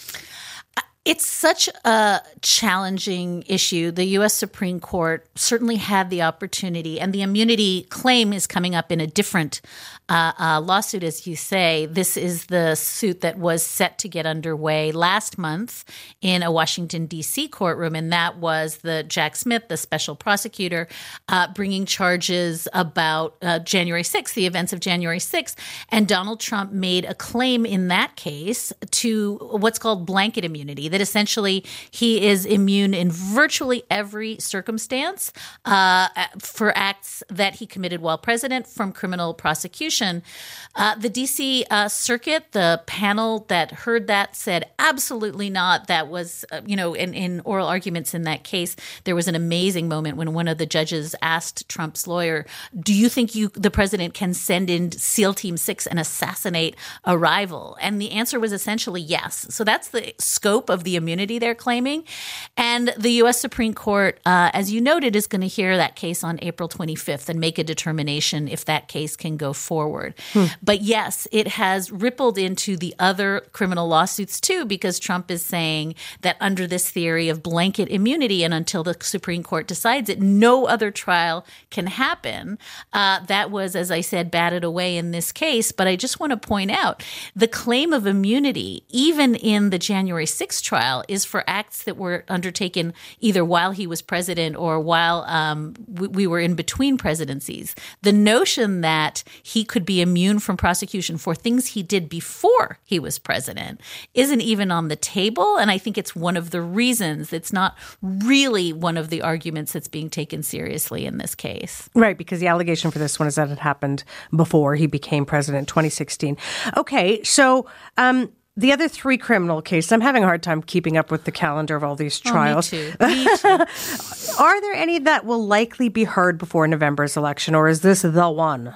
It's such a challenging issue. The U S Supreme Court certainly had the opportunity, and the immunity claim is coming up in a different uh, uh, lawsuit, as you say. This is the suit that was set to get underway last month in a Washington, D C courtroom, and that was the Jack Smith, the special prosecutor, uh, bringing charges about uh, January sixth, the events of January sixth. And Donald Trump made a claim in that case to what's called blanket immunity, that essentially he is immune in virtually every circumstance uh, for acts that he committed while president from criminal prosecution. Uh, the D C uh, Circuit, the panel that heard that, said absolutely not. That was, uh, you know, in, in oral arguments in that case, there was an amazing moment when one of the judges asked Trump's lawyer, do you think you, the president, can send in SEAL Team six and assassinate a rival? And the answer was essentially yes. So that's the scope of the immunity they're claiming. And the U S Supreme Court, uh, as you noted, is going to hear that case on April twenty-fifth and make a determination if that case can go forward. Hmm. But yes, it has rippled into the other criminal lawsuits too, because Trump is saying that under this theory of blanket immunity, and until the Supreme Court decides it, no other trial can happen. Uh, that was, as I said, batted away in this case. But I just want to point out the claim of immunity, even in the January sixth trial, is for acts that were undertaken either while he was president or while um, we, we were in between presidencies. The notion that he could be immune from prosecution for things he did before he was president isn't even on the table. And I think it's one of the reasons it's not really one of the arguments that's being taken seriously in this case. Right, because the allegation for this one is that it happened before he became president in twenty sixteen. Okay, so um, the other three criminal cases, I'm having a hard time keeping up with the calendar of all these trials. Oh, me too. Me too. Are there any that will likely be heard before November's election, or is this the one?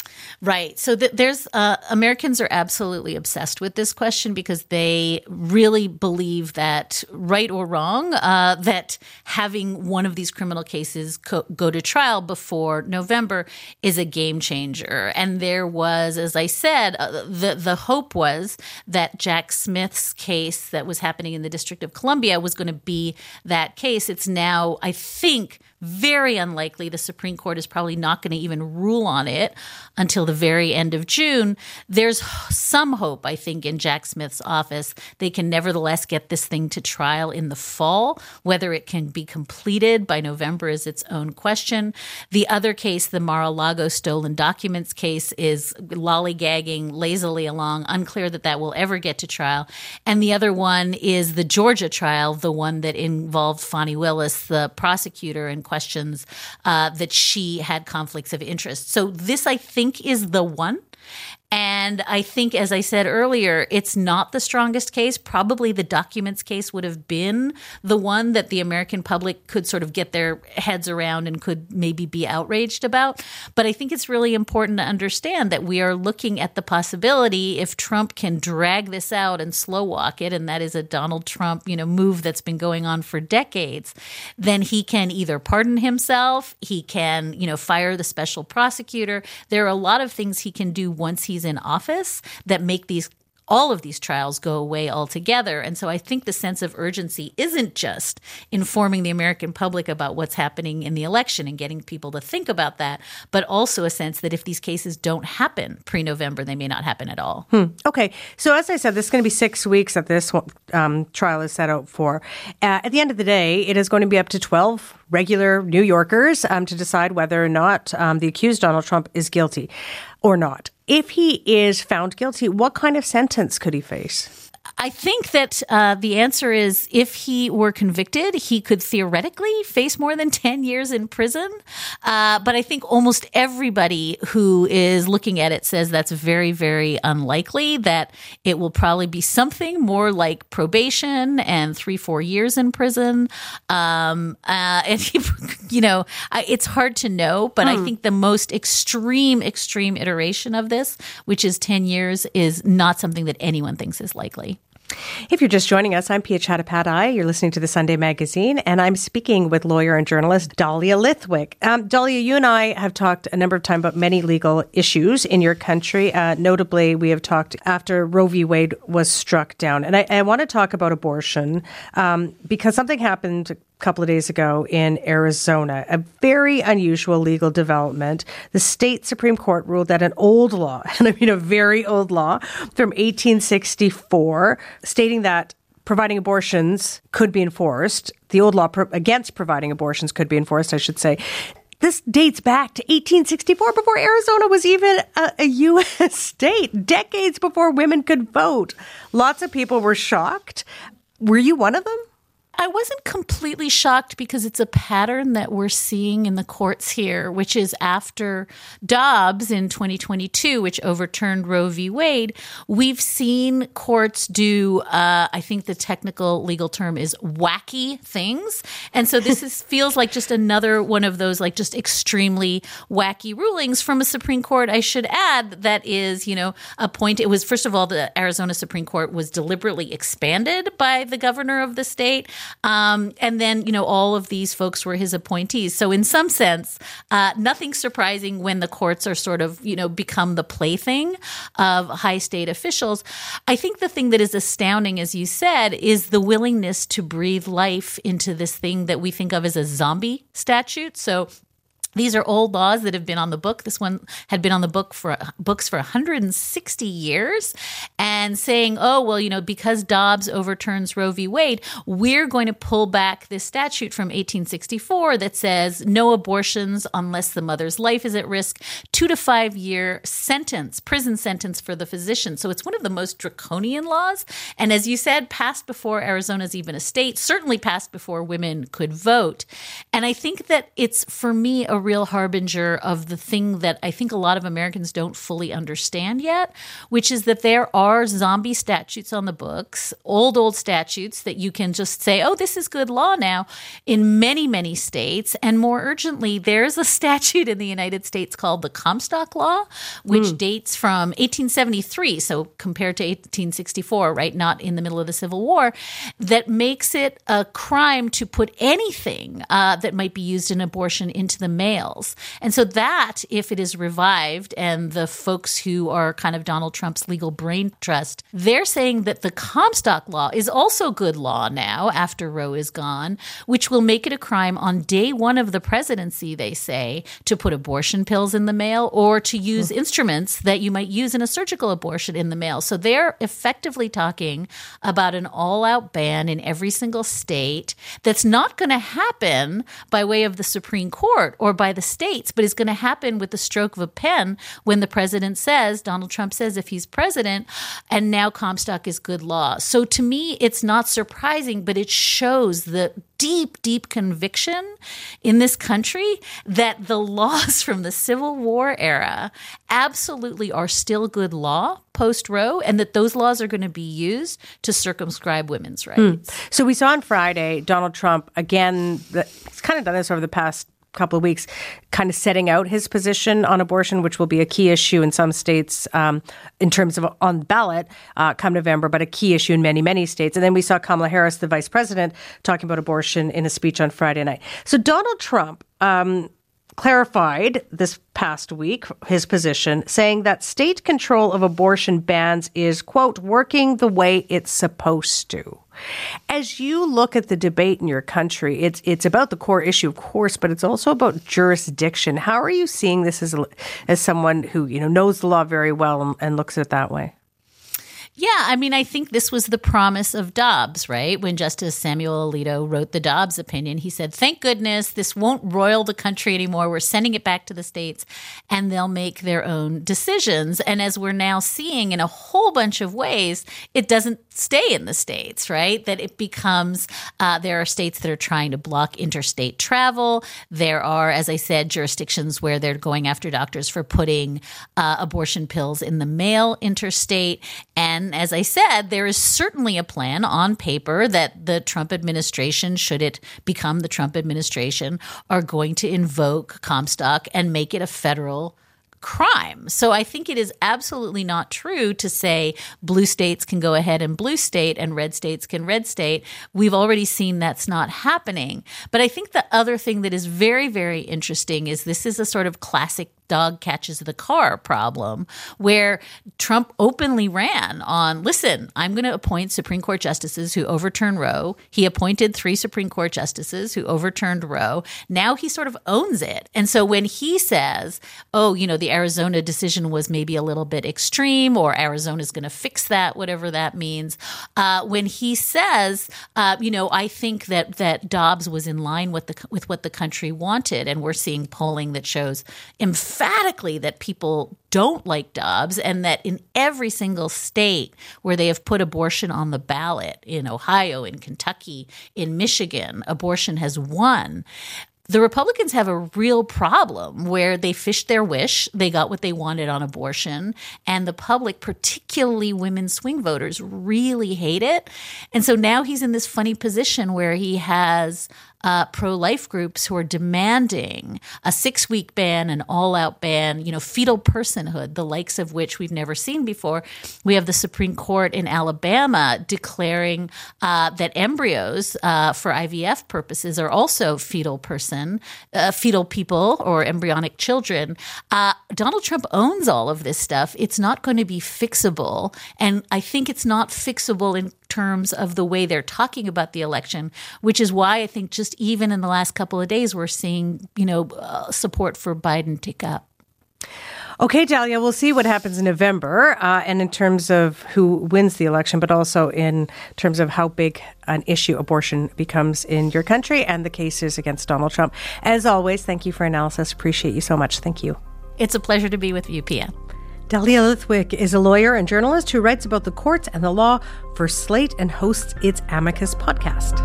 Right. So th- there's uh, Americans are absolutely obsessed with this question because they really believe that, right or wrong, uh, that having one of these criminal cases co- go to trial before November is a game changer. And there was, as I said, uh, the the hope was that Jack Smith's case that was happening in the District of Columbia was going to be that case. It's now, I think, very unlikely. The Supreme Court is probably not going to even rule on it until the very end of June. There's some hope, I think, in Jack Smith's office. They can nevertheless get this thing to trial in the fall. Whether it can be completed by November is its own question. The other case, the Mar-a-Lago stolen documents case, is lollygagging lazily along. Unclear that that will ever get to trial. And the other one is the Georgia trial, the one that involved Fani Willis, the prosecutor, and questions uh, that she had conflicts of interest. So this, I think, is the one. And I think, as I said earlier, it's not the strongest case. Probably the documents case would have been the one that the American public could sort of get their heads around and could maybe be outraged about. But I think it's really important to understand that we are looking at the possibility, if Trump can drag this out and slow walk it, and that is a Donald Trump, you know, move that's been going on for decades, then he can either pardon himself, he can, you know, fire the special prosecutor. There are a lot of things he can do once he's in office that make these all of these trials go away altogether. And so I think the sense of urgency isn't just informing the American public about what's happening in the election and getting people to think about that, but also a sense that if these cases don't happen pre-November, they may not happen at all. Hmm. Okay. So as I said, this is going to be six weeks that this um, trial is set out for. Uh, at the end of the day, it is going to be up to twelve regular New Yorkers um, to decide whether or not um, the accused Donald Trump is guilty or not. If he is found guilty, what kind of sentence could he face? I think that uh, the answer is if he were convicted, he could theoretically face more than ten years in prison. Uh, but I think almost everybody who is looking at it says that's very, very unlikely, that it will probably be something more like probation and three, four years in prison. Um, uh, and, you know, it's hard to know, but hmm. I think the most extreme, extreme iteration of this, which is ten years, is not something that anyone thinks is likely. If you're just joining us, I'm Pia Chattopadhyay. You're listening to The Sunday Magazine, and I'm speaking with lawyer and journalist Dahlia Lithwick. Um, Dahlia, you and I have talked a number of times about many legal issues in your country. Uh, notably, we have talked after Roe v. Wade was struck down. And I, I want to talk about abortion um, because something happened a couple of days ago in Arizona, a very unusual legal development. The state Supreme Court ruled that an old law, and I mean a very old law from eighteen sixty-four, stating that providing abortions could be enforced. The old law pro- against providing abortions could be enforced, I should say. This dates back to eighteen sixty-four, before Arizona was even a, a U S state, decades before women could vote. Lots of people were shocked. Were you one of them? I wasn't completely shocked because it's a pattern that we're seeing in the courts here, which is after Dobbs in twenty twenty-two, which overturned Roe v. Wade, we've seen courts do, uh, I think the technical legal term is wacky things. And so this is, feels like just another one of those like just extremely wacky rulings from a Supreme Court, I should add, that is, you know, a point. It was, first of all, the Arizona Supreme Court was deliberately expanded by the governor of the state. Um, and then, you know, all of these folks were his appointees. So in some sense, uh, nothing surprising when the courts are sort of, you know, become the plaything of high state officials. I think the thing that is astounding, as you said, is the willingness to breathe life into this thing that we think of as a zombie statute. So these are old laws that have been on the book. This one had been on the book for books for one hundred sixty years, and saying, oh, well, you know, because Dobbs overturns Roe v. Wade, we're going to pull back this statute from eighteen sixty-four that says no abortions unless the mother's life is at risk, two to five year sentence, prison sentence for the physician. So it's one of the most draconian laws. And as you said, passed before Arizona's even a state, certainly passed before women could vote. And I think that it's, for me, a real harbinger of the thing that I think a lot of Americans don't fully understand yet, which is that there are zombie statutes on the books, old, old statutes that you can just say, oh, this is good law now in many, many states. And more urgently, there's a statute in the United States called the Comstock Law, which mm. dates from eighteen seventy-three, so compared to eighteen sixty-four, right, not in the middle of the Civil War, that makes it a crime to put anything uh, that might be used in abortion into the mail. And so that, if it is revived, and the folks who are kind of Donald Trump's legal brain trust, they're saying that the Comstock Law is also good law now after Roe is gone, which will make it a crime on day one of the presidency, they say, to put abortion pills in the mail or to use mm-hmm. instruments that you might use in a surgical abortion in the mail. So they're effectively talking about an all-out ban in every single state that's not going to happen by way of the Supreme Court or by the states, but is going to happen with the stroke of a pen when the president says, Donald Trump says, if he's president, and now Comstock is good law. So to me, it's not surprising, but it shows the deep, deep conviction in this country that the laws from the Civil War era absolutely are still good law post-Roe, and that those laws are going to be used to circumscribe women's rights. Mm. So we saw on Friday, Donald Trump, again, he's kind of done this over the past couple of weeks, kind of setting out his position on abortion, which will be a key issue in some states um, in terms of on ballot uh, come November, but a key issue in many, many states. And then we saw Kamala Harris, the vice president, talking about abortion in a speech on Friday night. So Donald Trump um, clarified this past week his position, saying that state control of abortion bans is, quote, working the way it's supposed to. As you look at the debate in your country, it's it's about the core issue, of course, but it's also about jurisdiction. How are you seeing this as a, as someone who, you know, knows the law very well and, and looks at it that way? Yeah, I mean, I think this was the promise of Dobbs, right? When Justice Samuel Alito wrote the Dobbs opinion, he said, thank goodness this won't roil the country anymore. We're sending it back to the states and they'll make their own decisions. And as we're now seeing in a whole bunch of ways, it doesn't stay in the states, right? That it becomes, uh, there are states that are trying to block interstate travel. There are, as I said, jurisdictions where they're going after doctors for putting uh, abortion pills in the mail interstate. And as I said, there is certainly a plan on paper that the Trump administration, should it become the Trump administration, are going to invoke Comstock and make it a federal crime. So I think it is absolutely not true to say blue states can go ahead and blue state and red states can red state. We've already seen that's not happening. But I think the other thing that is very, very interesting is this is a sort of classic dog catches the car problem, where Trump openly ran on, listen, I'm going to appoint Supreme Court justices who overturn Roe. He appointed three Supreme Court justices who overturned Roe. Now he sort of owns it. And so when he says, oh, you know, the Arizona decision was maybe a little bit extreme, or Arizona's going to fix that, whatever that means, uh, when he says, uh, you know, I think that that Dobbs was in line with the with what the country wanted, and we're seeing polling that shows emphatically emphatically that people don't like Dobbs, and that in every single state where they have put abortion on the ballot, in Ohio, in Kentucky, in Michigan, abortion has won. The Republicans have a real problem where they fished their wish. They got what they wanted on abortion. And the public, particularly women swing voters, really hate it. And so now he's in this funny position where he has uh, pro-life groups who are demanding a six-week ban, an all-out ban, you know, fetal personhood, the likes of which we've never seen before. We have the Supreme Court in Alabama declaring uh, that embryos uh, for I V F purposes are also fetal person, uh, fetal people or embryonic children. Uh, Donald Trump owns all of this stuff. It's not going to be fixable. And I think it's not fixable in terms of the way they're talking about the election, which is why I think just even in the last couple of days, we're seeing, you know, uh, support for Biden tick up. Okay, Dahlia, we'll see what happens in November, uh, and in terms of who wins the election, but also in terms of how big an issue abortion becomes in your country and the cases against Donald Trump. As always, thank you for analysis. Appreciate you so much. Thank you. It's a pleasure to be with you, Pia. Dahlia Lithwick is a lawyer and journalist who writes about the courts and the law for Slate and hosts its Amicus podcast.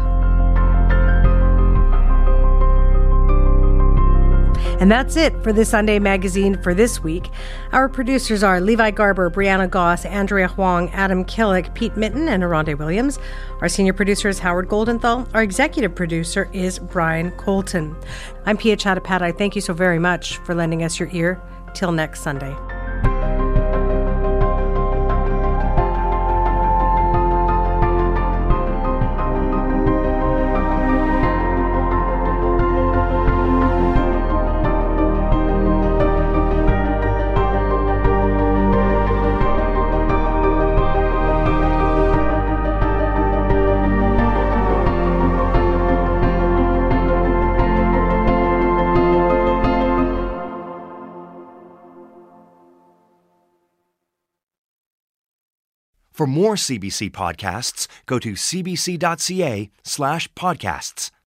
And that's it for the Sunday Magazine for this week. Our producers are Levi Garber, Brianna Goss, Andrea Huang, Adam Killick, Pete Mitten, and Aronde Williams. Our senior producer is Howard Goldenthal. Our executive producer is Brian Colton. I'm Pia Chattopadhyay. Thank you so very much for lending us your ear. Till next Sunday. For more C B C podcasts, go to cbc.ca slash podcasts.